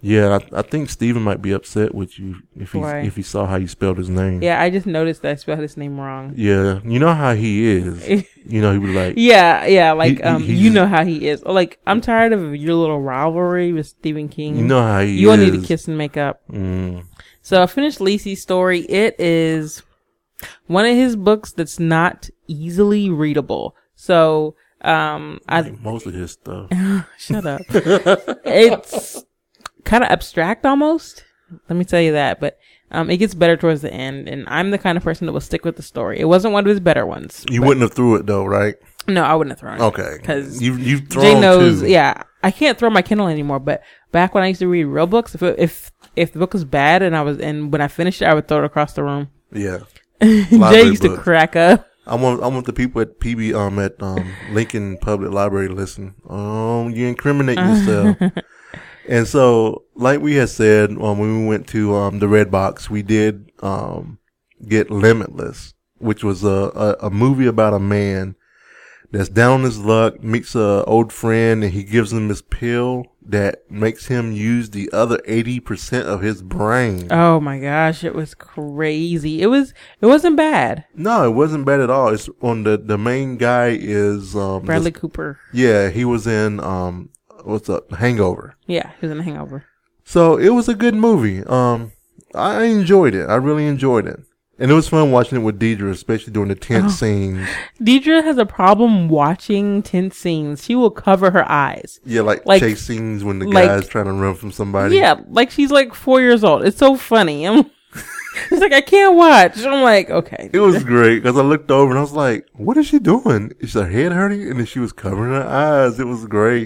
Yeah, I think Steven might be upset with you if he saw how you spelled his name. Yeah, I just noticed that I spelled his name wrong. Yeah, you know how he is. You know, he was like, yeah, like you know how he is. Like, I'm tired of your little rivalry with Stephen King. You know how he is. You all need to kiss and make up. So I finished Lisey's story. It is one of his books that's not easily readable. So most of his stuff. Shut up. It's kind of abstract almost. Let me tell you that. But it gets better towards the end. And I'm the kind of person that will stick with the story. It wasn't one of his better ones. You wouldn't have threw it though, right? No, I wouldn't have thrown it. Okay. Because you've thrown Jay knows, too. yeah. I can't throw my Kindle anymore. But back when I used to read real books, if the book was bad and when I finished it, I would throw it across the room. Yeah. Jay used to crack up. I want the people at Lincoln Public Library to listen. You incriminate yourself. And so, like we had said, when we went to the Red Box, we did get Limitless, which was a movie about a man that's down on his luck, meets a old friend, and he gives him this pill that makes him use the other 80% of his brain. Oh my gosh, it was crazy. It wasn't bad. No, it wasn't bad at all. It's on the main guy is Bradley Cooper. Yeah, he was in Hangover. Yeah, he was in The Hangover. So it was a good movie. I enjoyed it. I really enjoyed it. And it was fun watching it with Deidre, especially during the tense scenes. Deidre has a problem watching tense scenes. She will cover her eyes. Yeah, like chase scenes when the guy's trying to run from somebody. Yeah, like she's like 4 years old. It's so funny. She's like, I can't watch. I'm like, okay. It was great because I looked over and I was like, what is she doing? Is her head hurting? And then she was covering her eyes. It was great.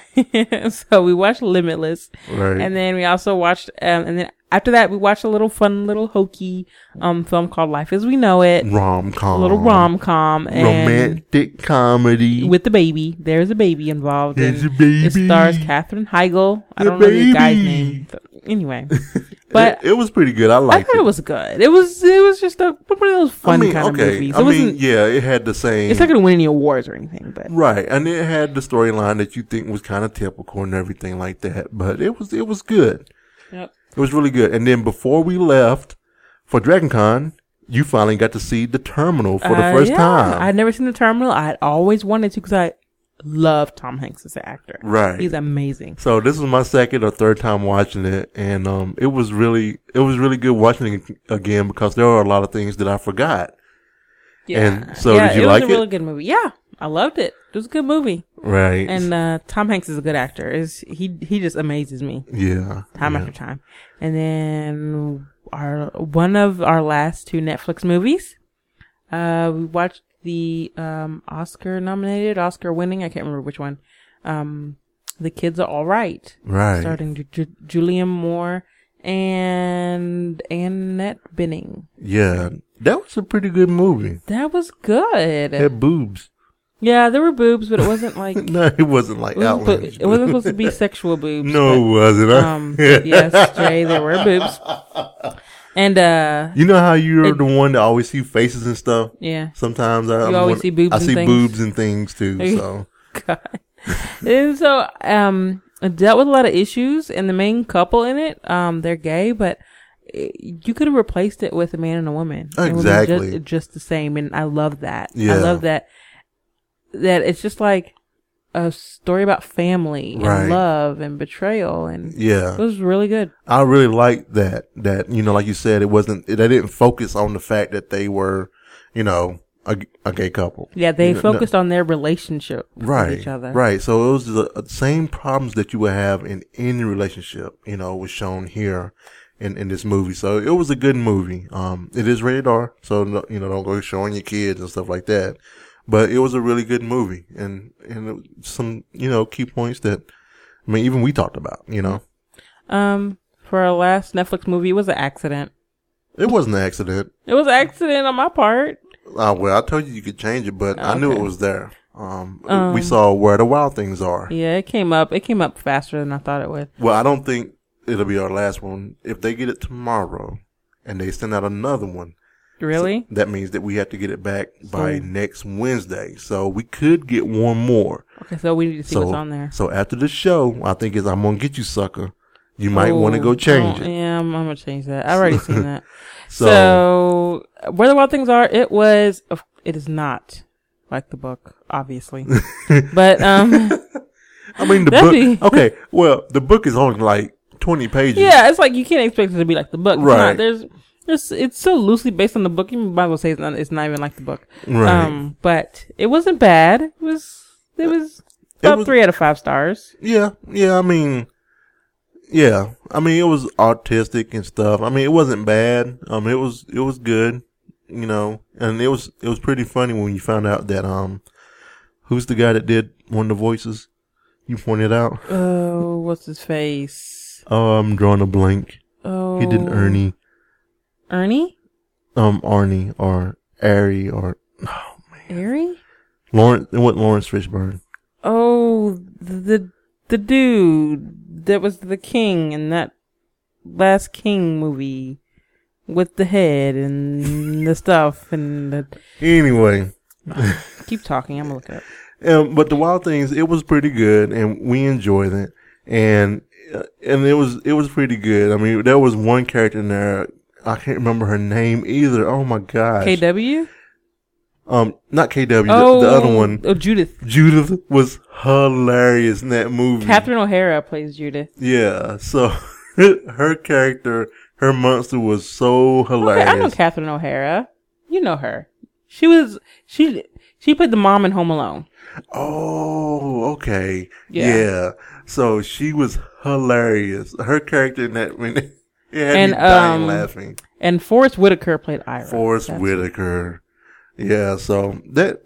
So we watched Limitless. Right. And then we also watched, and then after that, we watched a little fun, little hokey, film called Life as We Know It. Rom-com. A little rom-com. Romantic comedy. With the baby. There's a baby involved. There's a baby. It stars Katherine Heigl. I don't know the guy's name. Anyway. But it was pretty good. I liked it. I thought it was good. It was just one of those fun kind of movies. It had the same. It's not going to win any awards or anything, but right, and it had the storyline that you think was kind of typical and everything like that. But it was good. Yep, it was really good. And then before we left for DragonCon, you finally got to see The Terminal for the first time. I'd never seen The Terminal. I'd always wanted to because I love Tom Hanks as an actor. Right. He's amazing. So this was my second or third time watching it, and it was really good watching it again because there were a lot of things that I forgot. Yeah. And so did you like it? It was a really good movie. Yeah. I loved it. It was a good movie. Right. And Tom Hanks is a good actor. He just amazes me. Yeah. Time after time. And then one of our last two Netflix movies, we watched the Oscar-nominated, Oscar-winning, I can't remember which one. The Kids Are All Right. Right. Starring Julianne Moore and Annette Bening. Yeah. That was a pretty good movie. That was good. It had boobs. Yeah, there were boobs, but it wasn't like... No, it wasn't like outlandish. It wasn't supposed to be sexual boobs. No, it wasn't. Yes, Jay, there were boobs. And you know how you're the one that always see faces and stuff? Yeah. Sometimes I always see boobs. I see boobs and things too. So. God. And so it dealt with a lot of issues, and the main couple in it, they're gay, but you could have replaced it with a man and a woman. Exactly. It would just the same, and I love that. Yeah. I love that it's just like a story about family and love and betrayal, and it was really good. I really liked that like you said, they didn't focus on the fact that they were, a gay couple. Yeah, they focused on their relationship with each other. Right. So it was the same problems that you would have in any relationship, was shown here in this movie. So it was a good movie. It is rated R, so don't go showing your kids and stuff like that. But it was a really good movie, and some key points that even we talked about. For our last Netflix movie, it was an accident. It wasn't an accident. It was an accident on my part. Well, I told you could change it, but I knew it was there. We saw Where the Wild Things Are. Yeah, it came up faster than I thought it would. Well, I don't think it'll be our last one. If they get it tomorrow and they send out another one. Really? So that means that we have to get it back by next Wednesday. So we could get one more. Okay, so we need to see what's on there. So after the show, I think I'm going to get you, sucker, You might want to go change it. Yeah, I'm going to change that. I've already seen that. So, Where the Wild Things Are, it is not like the book, obviously. But, I mean, the book, okay, well, the book is only like 20 pages. Yeah, it's like you can't expect it to be like the book. Right. It's so loosely based on the book. You might as well say it's not even like the book. Right. But it wasn't bad. It was about 3 out of 5 stars. Yeah. I mean, it was artistic and stuff. I mean, it wasn't bad. It was good, you know, and it was pretty funny when you found out that, who's the guy that did one of the voices you pointed out? Oh, what's his face? Oh, I'm drawing a blank. Oh. He did Ernie. Ernie? Arnie or Ari or, oh man. Ari? It wasn't Lawrence Fishburne. Oh, the dude that was the king in that last King movie with the head and the stuff and the... Anyway. Keep talking. I'm going to look it up. But The Wild Things, it was pretty good and we enjoyed it. And it was pretty good. I mean, there was one character in there. I can't remember her name either. Oh my gosh. KW? Not KW, the other one. Oh, Judith. Judith was hilarious in that movie. Catherine O'Hara plays Judith. Yeah, so her character, her monster was so hilarious. Okay, I know Catherine O'Hara. You know her. She played the mom in Home Alone. Oh, okay. Yeah. So she was hilarious. Her character in that, it had me dying laughing. And Forrest Whitaker played Ira. Forrest Whitaker. Yeah, so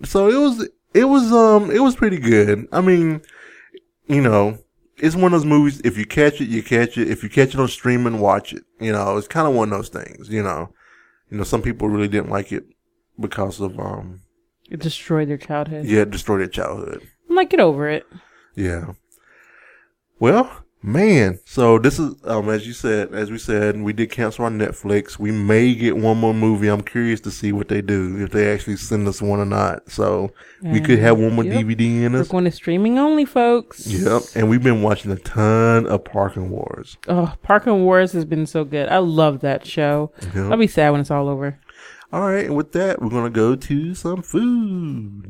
it was pretty good. I mean, you know, it's one of those movies, if you catch it, you catch it. If you catch it on streaming, watch it. You know, it's kind of one of those things, you know. You know, some people really didn't like it because of, it destroyed their childhood. Yeah, it destroyed their childhood. I'm like, get over it. Yeah. Well, man, so this is, as we said, we did cancel on Netflix. We may get one more movie. I'm curious to see what they do, if they actually send us one or not. So we could have one more DVD in us. We're going to streaming only, folks. Yep. And we've been watching a ton of Parking Wars. Oh, Parking Wars has been so good. I love that show. Yep. I'll be sad when it's all over. All right. And with that, we're going to go to some food.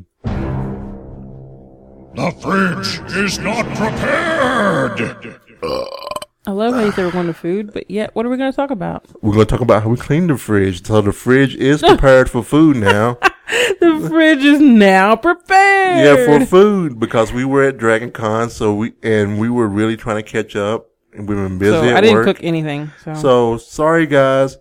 The fridge is not prepared. I love how you said we're going to food, but yet, what are we going to talk about? We're going to talk about how we clean the fridge. So the fridge is prepared for food now. The fridge is now prepared. Yeah, for food, because we were at Dragon Con, so we were really trying to catch up, and we've been busy at work. I didn't cook anything. So sorry, guys.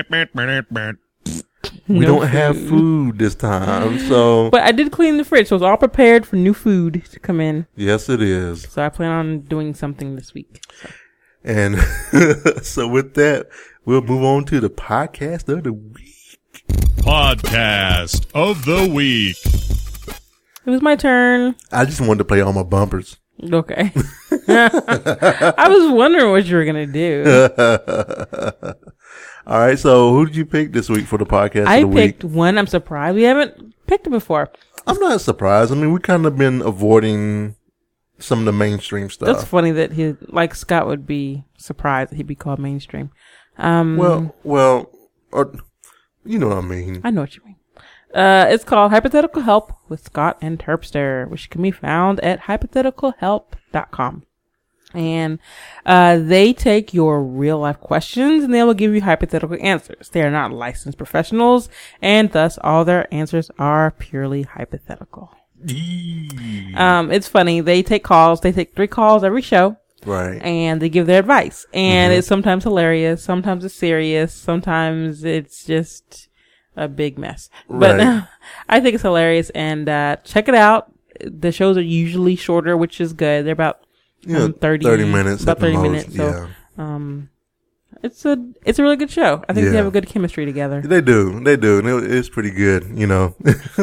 We don't have food this time, so. But I did clean the fridge, so it's all prepared for new food to come in. Yes, it is. So I plan on doing something this week. So. And so with that, we'll move on to the podcast of the week. Podcast of the week. It was my turn. I just wanted to play all my bumpers. Okay. I was wondering what you were going to do. All right, so who did you pick this week for the podcast I of the week? I picked one. I'm surprised we haven't picked it before. I'm not surprised. I mean, we kind of been avoiding some of the mainstream stuff. That's funny that like Scott would be surprised that he'd be called mainstream. Well, you know what I mean. I know what you mean. It's called Hypothetical Help with Scott and Terpster, which can be found at hypotheticalhelp.com. And they take your real life questions and they will give you hypothetical answers. They are not licensed professionals, and thus all their answers are purely hypothetical. It's funny. They take calls. They take 3 calls every show. Right. And they give their advice. And it's sometimes hilarious. Sometimes it's serious. Sometimes it's just a big mess. Right. But I think it's hilarious. And check it out. The shows are usually shorter, which is good. They're about 30 minutes. About 30 minutes. So, it's a really good show. I think they have a good chemistry together. They do. And it's pretty good, you know.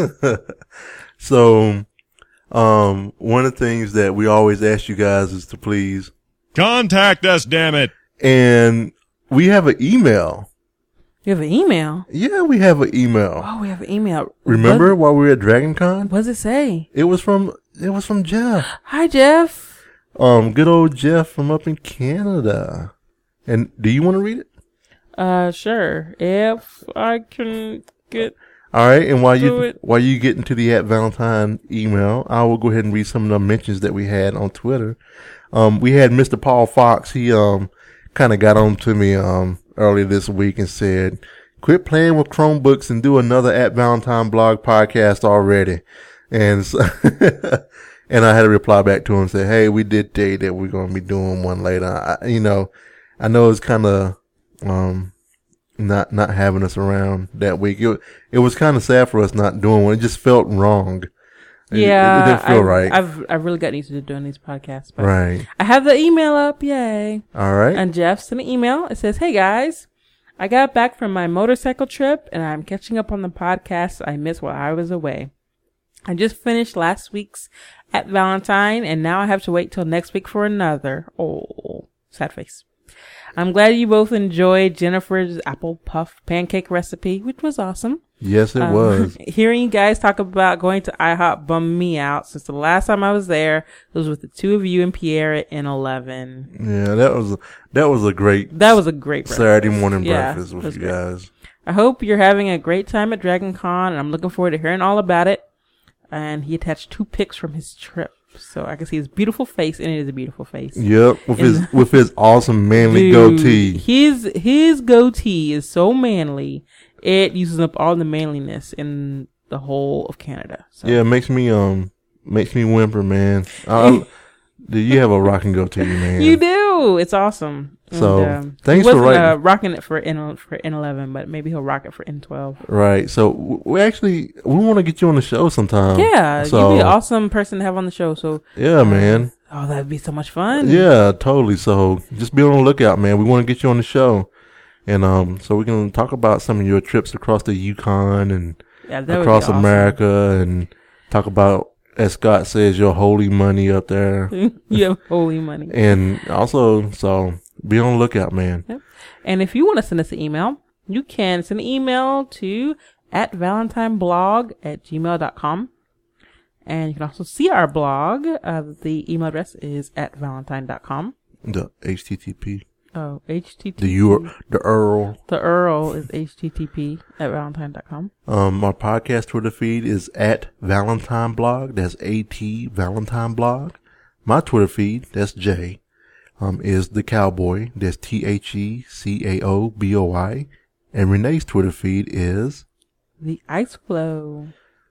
So, one of the things that we always ask you guys is to please contact us, damn it. And we have an email. You have an email? Yeah, we have an email. Oh, we have an email. Remember while we were at Dragon Con? What does it say? It was from Jeff. Hi, Jeff. Good old Jeff from up in Canada. And do you want to read it? Sure. If I can get. All right. And while you get into the @Valentine email, I will go ahead and read some of the mentions that we had on Twitter. We had Mr. Paul Fox. He, kind of got on to me, earlier this week and said, quit playing with Chromebooks and do another @Valentine blog podcast already. And so and I had to reply back to him and say, hey, we did say that we're going to be doing one later. I know it's kind of, not having us around that week. It was kind of sad for us not doing one. It just felt wrong. Yeah. It didn't feel right. I've really gotten used to doing these podcasts. But right. I have the email up. Yay. All right. And Jeff sent an email. It says, hey guys, I got back from my motorcycle trip and I'm catching up on the podcasts I missed while I was away. I just finished last week's @Valentine and now I have to wait till next week for another. Oh, sad face. I'm glad you both enjoyed Jennifer's apple puff pancake recipe, which was awesome. Yes, it was. Hearing you guys talk about going to IHOP bummed me out since the last time I was there, it was with the two of you and Pierre at N11. Yeah, that was a great Saturday morning breakfast with you guys. I hope you're having a great time at Dragon Con, and I'm looking forward to hearing all about it. And he attached 2 pics from his trip. So I can see his beautiful face, and it is a beautiful face. Yep, with his awesome manly goatee. His goatee is so manly, it uses up all the manliness in the whole of Canada. So. Yeah, it makes me whimper, man. You have a rocking goatee, man. You do. It's awesome. So and, thanks for rocking it for N11, but maybe he'll rock it for N12. Right. So we want to get you on the show sometime. Yeah, you'd be an awesome person to have on the show. So yeah, man. Oh, that'd be so much fun. Yeah, totally. So just be on the lookout, man. We want to get you on the show, and so we can talk about some of your trips across the Yukon and across America, and talk about, as Scott says, your holy money up there. You have holy money. And also, so be on the lookout, man. Yep. And if you want to send us an email, you can send an email to @ValentineBlog@gmail.com. And you can also see our blog. The email address is @valentine.com. The HTTP. Oh, HTTP. The URL. The URL is http@valentine.com. My podcast Twitter feed is @ValentineBlog. That's @ValentineBlog. My Twitter feed, that's J, is The Cowboy. That's TheCaoboi. And Renee's Twitter feed is The Ice Flow.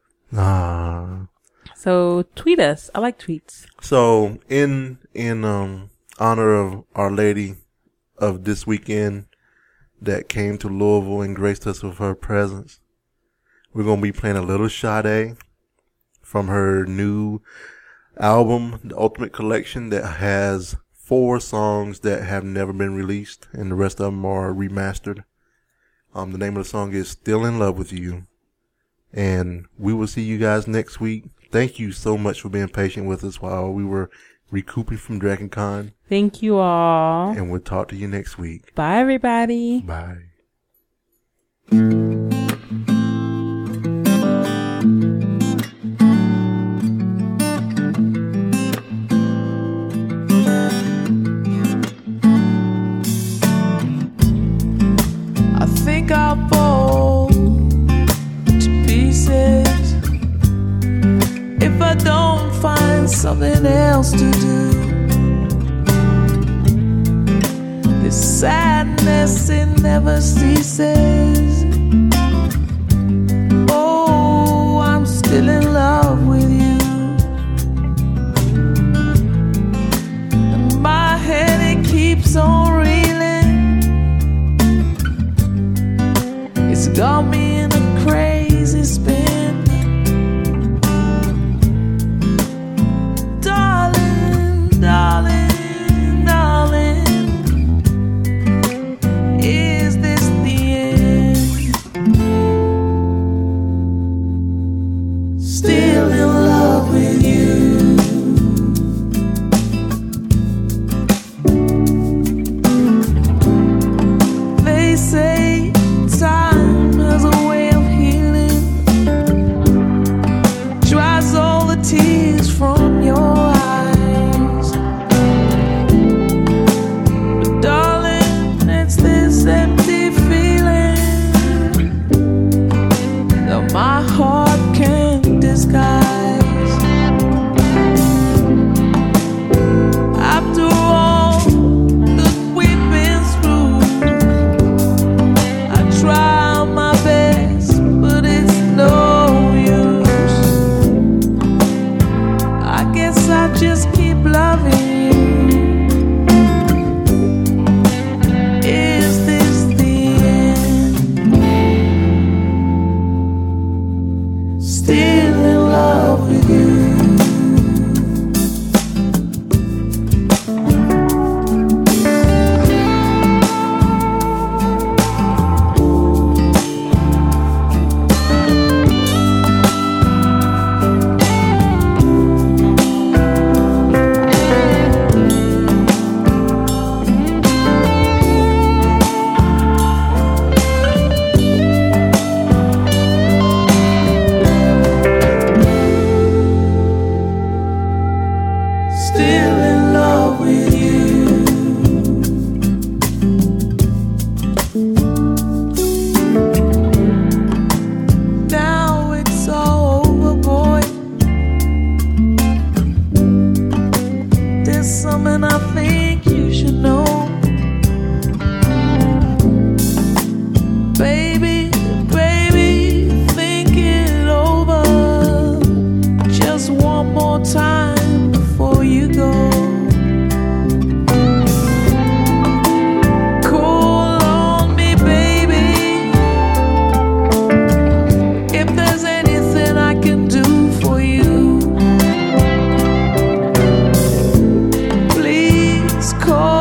So tweet us. I like tweets. So in honor of Our Lady of this weekend that came to Louisville and graced us with her presence, we're going to be playing a little Sade from her new album, The Ultimate Collection, that has 4 songs that have never been released, and the rest of them are remastered. The name of the song is Still in Love with You. And we will see you guys next week. Thank you so much for being patient with us while we were recouping from Dragon Con. Thank you all. And we'll talk to you next week. Bye, everybody. Bye. I think I'll fall to pieces if I don't find something else to do. This sadness, it never ceases. Oh, I'm still in love with you, and my head, it keeps on reeling. It's got me in a crazy spin. Darling, darling, darling, is this the end? Still in love with you. They say time has a cold.